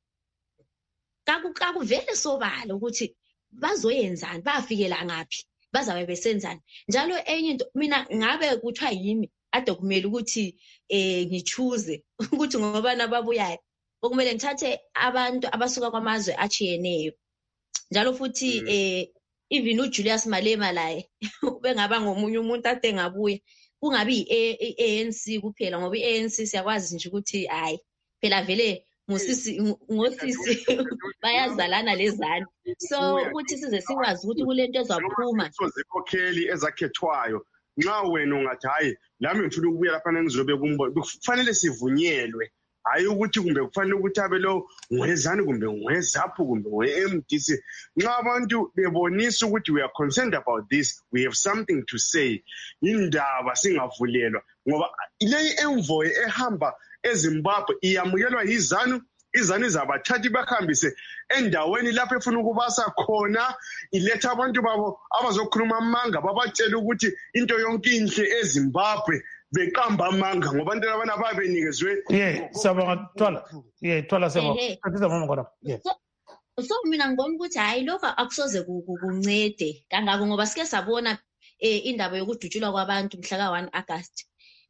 kakuvele sobala ukuthi bazoyenzani, bafikela ngaphi, bazabe besenzani. Njalo enye into mina ngabe kuthiwa yimi ade kumele ukuthi ngichoose ukuthi ngoba nababuyayo okumele ngithathe abantu abasuka kwamazwe achiyeneyo. Njalo futhi even uJulius Malema laye ubengaba ngomunye umuntu ade ngabuya kungabi i-ANC kuphela ngoba i-ANC siyakwazi nje ukuthi hayi phela vele ngosisi bayazalana lezani. So ukuthi size sikwazi ukuthi kulento ezaphuma zikhokheli ezakhethwayo nxa wena ungathi hayi lami ngifuna ukubuya lapha ngizobe kumbo kufanele sivunyelwe, hayi ukuthi kumbe kufanele ukuthi abe lo ngwezani kumbe ngwezaphu kumbe ngwe-MDC. Nxa abantu bebonisa ukuthi we are concerned about this, we have something to say, indaba singavulelwa ngoba le envoy ehamba eZimbabwe iyamukelwa yizanu, izanu izabathatha ibahambise endaweni lapho efuna ukubasa khona, iletha abantu babo abazokhuluma amanga babatshela ukuthi into yonke inhle eZimbabwe beqamba amanga ngoba abantu labana babenikezwe siyabonga Thwala siyabonga. So mina ngibona ukuthi hayi lokho akusoze kuncede kangako ngoba sike sabona indaba yokudutshulwa kwabantu mhla ka-1 August.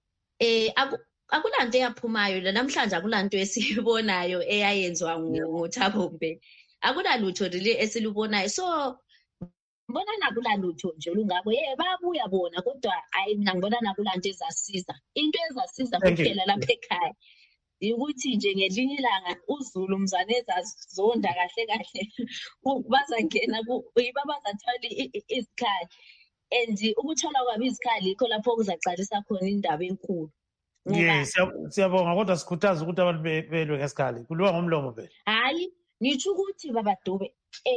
Akulanto eyaphumayo namhlanje, akulanto esiyibonayo eyayenziwa ngoThabo Mbeki, akulalutho really esilubonayo. So ngibona nakulalutho nje olungako bayabuya bona kodwa hayi mina ngibona nakulanto ezasiza. Into ezasiza kuphela lapha ekhaya ukuthi nje ngelinye ilanga uZulu mzane ezazonda kahle kahle bazangena bazathwala izikhali and ukuthola kwabo izikhali yikho lapho kuzacalisa khona indaba enkulu. Siyabonga kodwa sikhuthaza ukuthi abantu belwe ngesikhali kuliwa ngomlomo phela. Hayi nitsho ukuthi Baba Dube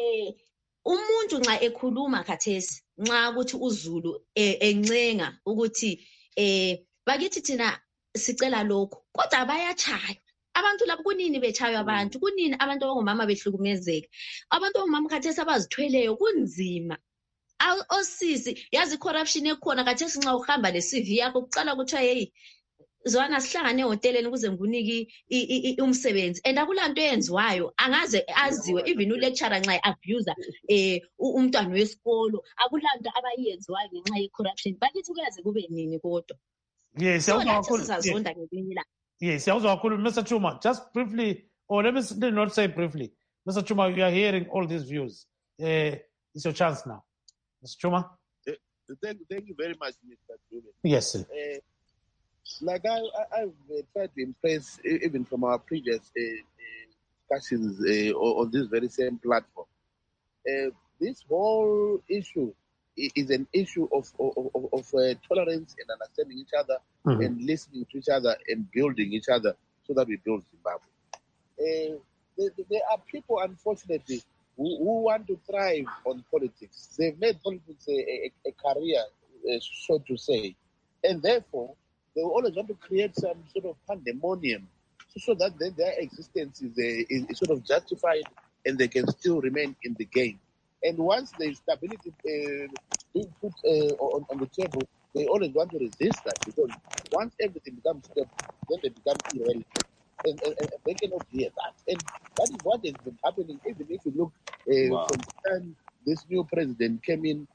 umuntu nxa ekhuluma khathesi nxa ukuthi uZulu encenga ukuthi bakithi thina sicela lokho kodwa bayachaya abantu lapho. Kunini bechaywa abantu, kunini abantu abangomama behlukumezeka, abantu abangomama khathesi abazithweleyo kunzima. Osisi yazi corruption ekhona khathesi nxa uhamba le-CV yakho kucala kuthiwa hey zwana sihlangane ehoteleni ukuze ngikuniki umsebenzi and akulanto eyenziwayo angaze aziwe even ulecturer nxa abuser umntwana wesikolo, akulanto abayenziwayo ngenxa ye-corruption. Bakithi kuyaze kube nini kodwa? Siyazonda ngelinye ilanga. Siyazwa kakhulu. Mr. Chuma, just briefly, or let me not say briefly, Mr. Chuma, you are hearing all these views. It's your chance now. Mr. Chuma? Thank you very much, Mr. Dube. Yes, sir. Like I've tried to impress even from our previous discussions on this very same platform. This whole issue is an issue of tolerance and understanding each other and listening to each other and building each other so that we build Zimbabwe. There are people, unfortunately, who want to thrive on politics. They've made politics a career, so to say, and therefore they always want to create some sort of pandemonium so that then their existence is sort of justified and they can still remain in the game. And once the stability being put on the table, they always want to resist that because once everything becomes stable, then they become irrelevant. And they cannot hear that. And that is what has been happening. Even if you look from the time this new president came in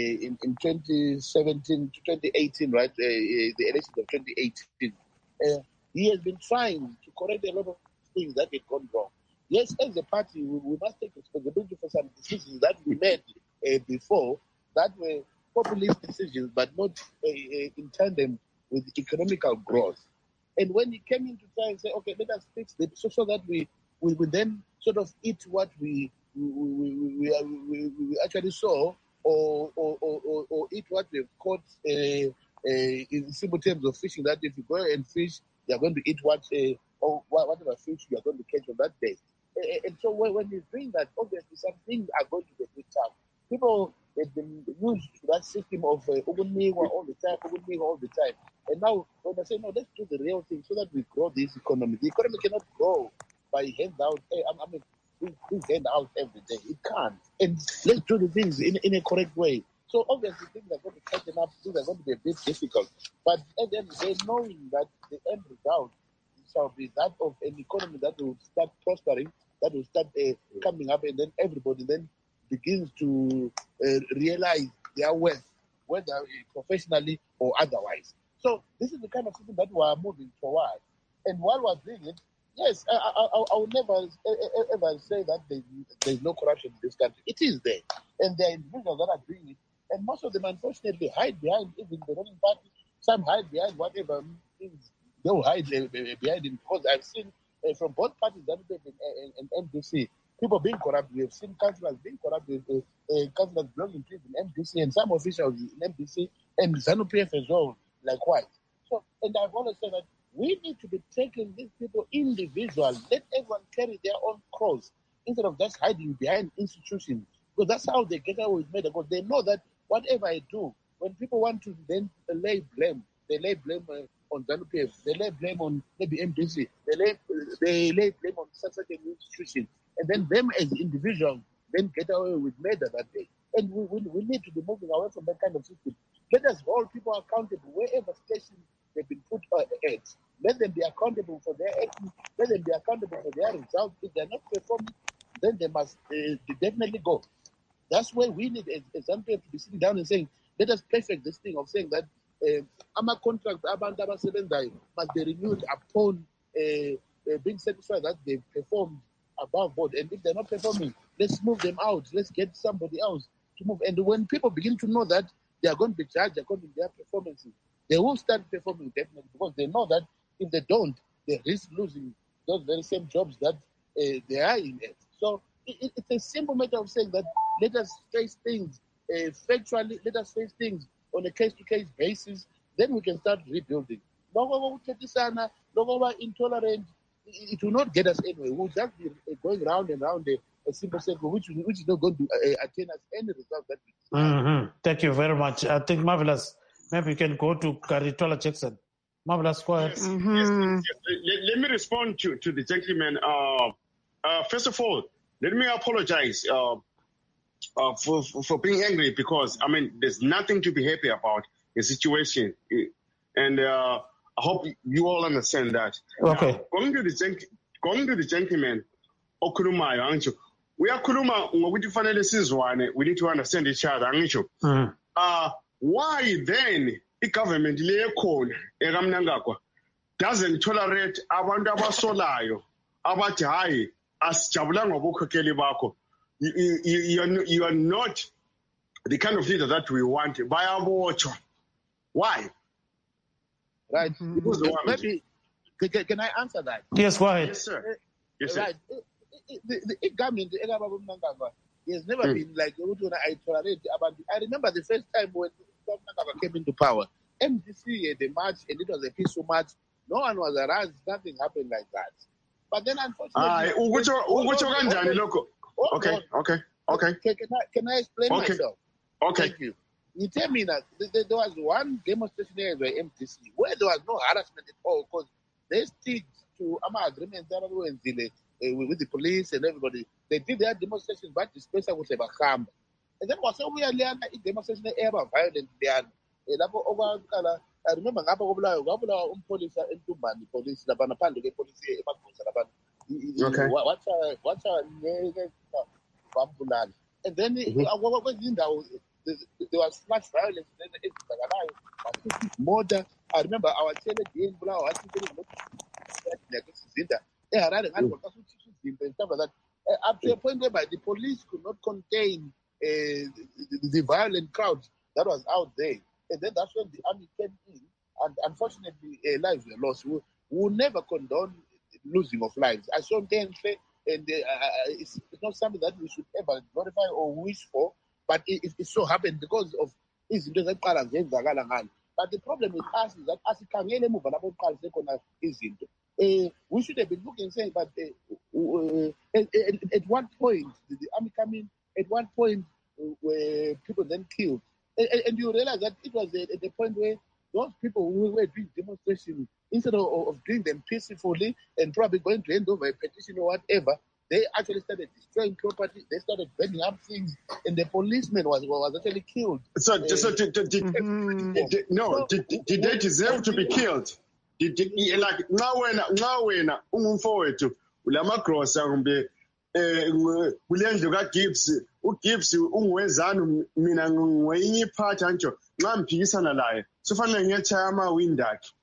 2017 to 2018, right, the elections of 2018, he has been trying to correct a lot of things that had gone wrong. Yes, as a party, we must take responsibility for some decisions that we made before that were populist decisions, but not in tandem with economical growth. And when he came in to try and say, okay, let us fix it so that we will then sort of eat what we actually saw or eat what we've caught in simple terms of fishing, that if you go and fish, you're going to eat whatever fish you are going to catch on that day. And so when he's doing that, obviously some things are going to be a bit tough. People have been used to that system of Ogunmiwa all the time. And now when I say, no, let's do the real thing so that we grow this economy. The economy cannot grow by handout. Things hand out every day. It can't. And let's do the things in a correct way. So obviously things are going to tighten up. Things are going to be a bit difficult. But at the end of the day, knowing that the end result shall be that of an economy that will start prospering, that will start coming up, and then everybody then begins to realize their worth, whether professionally or otherwise. So this is the kind of system that we are moving toward. And while we're doing it, yes, I will never ever say that there's no corruption in this country. It is there. And there are individuals that are doing it. And most of them, unfortunately, hide behind even the ruling party Some hide behind whatever things they'll hide behind it, because I've seen from both parties, ZANU-PF and MDC, people being corrupt. We have seen councillors being corrupt, councillors belonging to MDC, and some officials in MDC, and ZANU-PF as well, likewise. So, and I've always said that we need to be taking these people individually. Let everyone carry their own cross instead of just hiding behind institutions. Because that's how they get away with murder. Because they know that whatever I do, when people want to then lay blame, they lay blame on ZANU-PF, they lay blame on maybe MDC, they lay blame on such an institution, and then them as individuals then get away with murder that day. And we need to be moving away from that kind of system. Let us hold people accountable wherever station they've been put at. Let them be accountable for their actions. Let them be accountable for their results. If they're not performing, then they must definitely go. That's where we need as ZANU-PF to be sitting down and saying, let us perfect this thing of saying that our contract must be renewed upon being satisfied that they've performed above board. And if they're not performing, let's move them out. Let's get somebody else to move. And when people begin to know that they are going to be judged according to their performances, they will start performing definitely, because they know that if they don't, they risk losing those very same jobs that they are in it. So it's a simple matter of saying that let us face things factually, let us face things on a case-to-case basis, then we can start rebuilding. Logo intolerant, it will not get us anywhere. We'll just be going round and round a simple circle, which is not going to attain us any result that we mm-hmm. Thank you very much. I think Marvelous. Maybe you can go to Karitola Jackson. Marvelous, go ahead. Yes, yes. Let me respond to the gentleman. First of all, let me apologize for being angry, because, I mean, there's nothing to be happy about the situation. And I hope you all understand that. Okay. Now, going to the gentleman, Okulumayo, aren't you? We are Kuluma, we need to understand each other, aren't you? Why then the government doesn't tolerate abantu abasolayo abathi hayi asijabulanga ngobukhokheli bakho? You are not the kind of leader that we want. Why? Right. Maybe, can I answer that? Yes, go ahead. Yes, sir. Yes, right. The government, has never been like, I tolerate about. I remember the first time when Mnangagwa came into power, MDC had a march, and it was a peaceful march. No one was aroused. Nothing happened like that. But then, unfortunately, Okay. Can I explain myself? Okay. Thank you. You tell me that there was one demonstration area by MDC where there was no harassment at all, because they stick to agreement with the police and everybody. They did their demonstrations, but the space was a bahamba. And then we are learning demonstration area violent. I remember police okay. And then there was much violence. Murder. I remember our children being blown. And stuff like that. Up to a point whereby the police could not contain the violent crowd that was out there. And then that's when the army came in, and unfortunately, lives were lost. We will never condone losing of lives. I saw them say, and it's not something that we should ever glorify or wish for, but it so happened because of these. But the problem with us is that we should have been looking and saying, but at what point did the army come in? At what point were people then killed? And you realize that it was at the point where those people who were doing demonstrations, instead of doing them peacefully and probably going to hand over a petition or whatever, they actually started destroying property. They started burning up things, and the policeman was actually killed. So, did they deserve to be killed? Like now when umfowethu ulamagrosa kumbe kulendlu kaGibbs uGibbs ungwezana mina ngwenye iphathi anjo nxa mphikisana laye sofanele ngiyechaya amawindi akhe.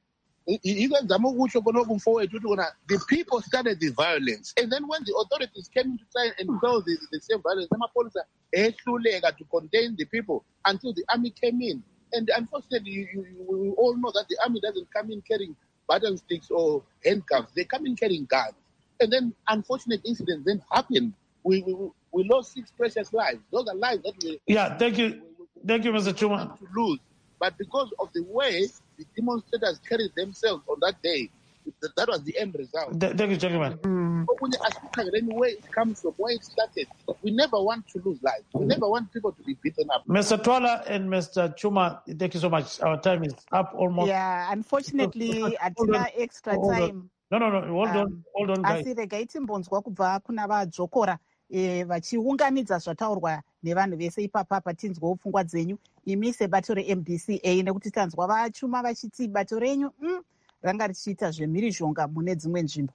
The people started the violence, and then when the authorities came to try and quell the same violence, the police ehluleka to contain the people until the army came in. And unfortunately, we all know that the army doesn't come in carrying button sticks or handcuffs. They come in carrying guns. And then unfortunate incidents then happen. We lost 6 precious lives. Those are lives that we... Yeah, thank you. Thank you, Mr. Chuma. ...to lose. But because of the way the demonstrators carried themselves on that day, that was the end result. Thank you, gentlemen. Anyway, it comes from where it started. We never want to lose lives. We never want people to be beaten up. Mr. Twala and Mr. Chuma, thank you so much. Our time is up almost. Yeah, unfortunately, atina extra time. No. Hold on, guys. Asi rega itimbonzwa kubva kuna vadzokora vachiunganidza zvataurwa nevanhu vese ipapapa tinzwawo pfungwa dzenyu imi sebato reMDCA nekuti tanzwa vachuma vachiti bato renyu ranga richiita zvemhirizhonga mune dzimwe nzvimbo.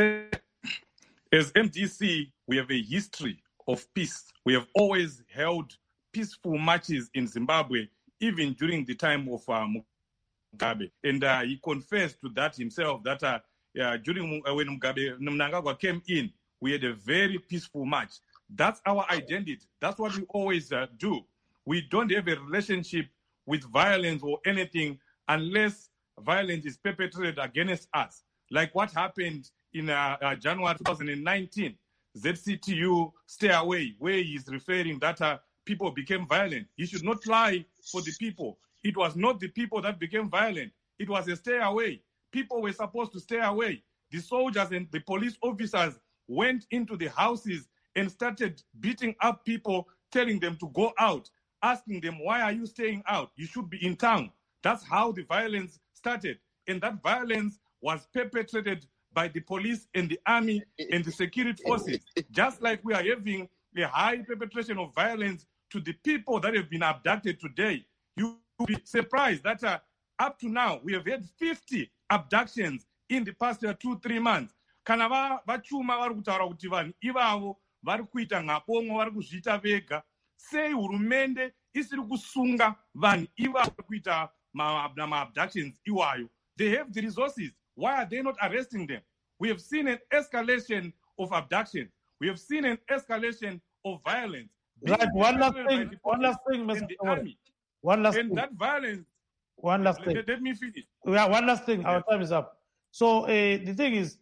As MDC, we have a history of peace. We have always held peaceful marches in Zimbabwe, even during the time of Mugabe. And he confessed to that himself that during when Mnangagwa came in, we had a very peaceful march. That's our identity. That's what we always do. We don't have a relationship with violence or anything unless violence is perpetrated against us. Like what happened in January 2019, ZCTU Stay Away, where he's referring that people became violent. He should not lie for the people. It was not the people that became violent. It was a stay away. People were supposed to stay away. The soldiers and the police officers went into the houses and started beating up people, telling them to go out, asking them, why are you staying out? You should be in town. That's how the violence started. And that violence was perpetrated by the police and the army and the security forces. Just like we are having a high perpetration of violence to the people that have been abducted today. You will be surprised that up to now, we have had 50 abductions in the past 2-3 months. Kana vachuma vari kutaura kuti vanhu ivavo vari kuita ngapomwe vari kuzviita vega, sei hurumende isiri kusunga vanhu ivavo vari kuita ma-abductions iwayo? They have the resources. Why are they not arresting them? We have seen an escalation of abduction. We have seen an escalation of violence. Right, one last thing, Mr. Army. One last thing. That violence. One last thing. Let me finish. Yeah, one last thing. Our time is up. So the thing is,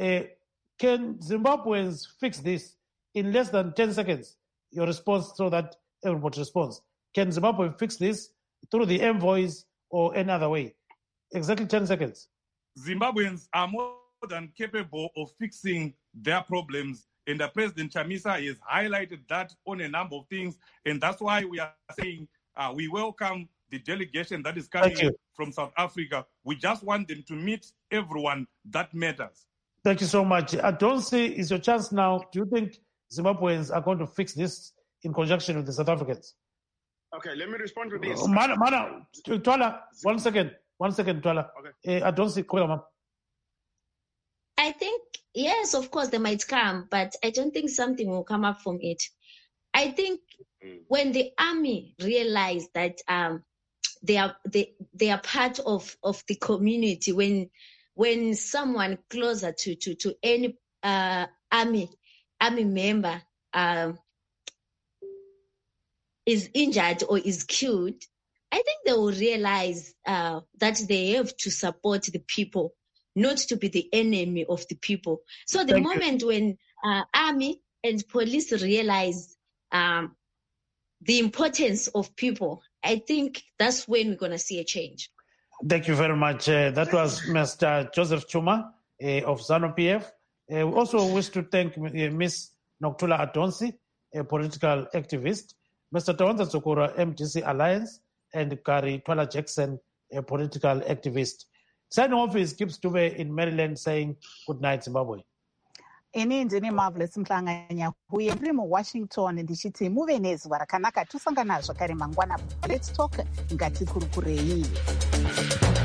can Zimbabweans fix this in less than 10 seconds? Your response so that everybody responds. Can Zimbabwe fix this through the envoys or any other way? Exactly 10 seconds. Zimbabweans are more than capable of fixing their problems. And President Chamisa has highlighted that on a number of things. And that's why we are saying we welcome the delegation that is coming from South Africa. We just want them to meet everyone that matters. Thank you so much. Adonsi, it's your chance now. Do you think Zimbabweans are going to fix this in conjunction with the South Africans? Okay, let me respond to this. Twala, one second, Twala. Okay. Adonsi, I think, yes, of course, they might come, but I don't think something will come up from it. I think when the army realized that they are part of the community, when someone closer to any army member is injured or is killed, I think they will realize that they have to support the people, not to be the enemy of the people. So the moment when army and police realize the importance of people, I think that's when we're going to see a change. Thank you very much. That was Mr. Joseph Chuma of ZANU-PF. We also wish to thank Ms. Nokuthula Adonsi, a political activist, Mr. Tawanda Tsokora, MDC Alliance, and Kari Twala Jackson, a political activist. Signing office keeps Dube in Maryland saying, good night, Zimbabwe. Ini ndini Marvelous Mhlanganya huye ndiri muWashington ndichiti muve nezuva rakanaka tosangana zvakare mangwana. Let's talk, ngatikurukurei.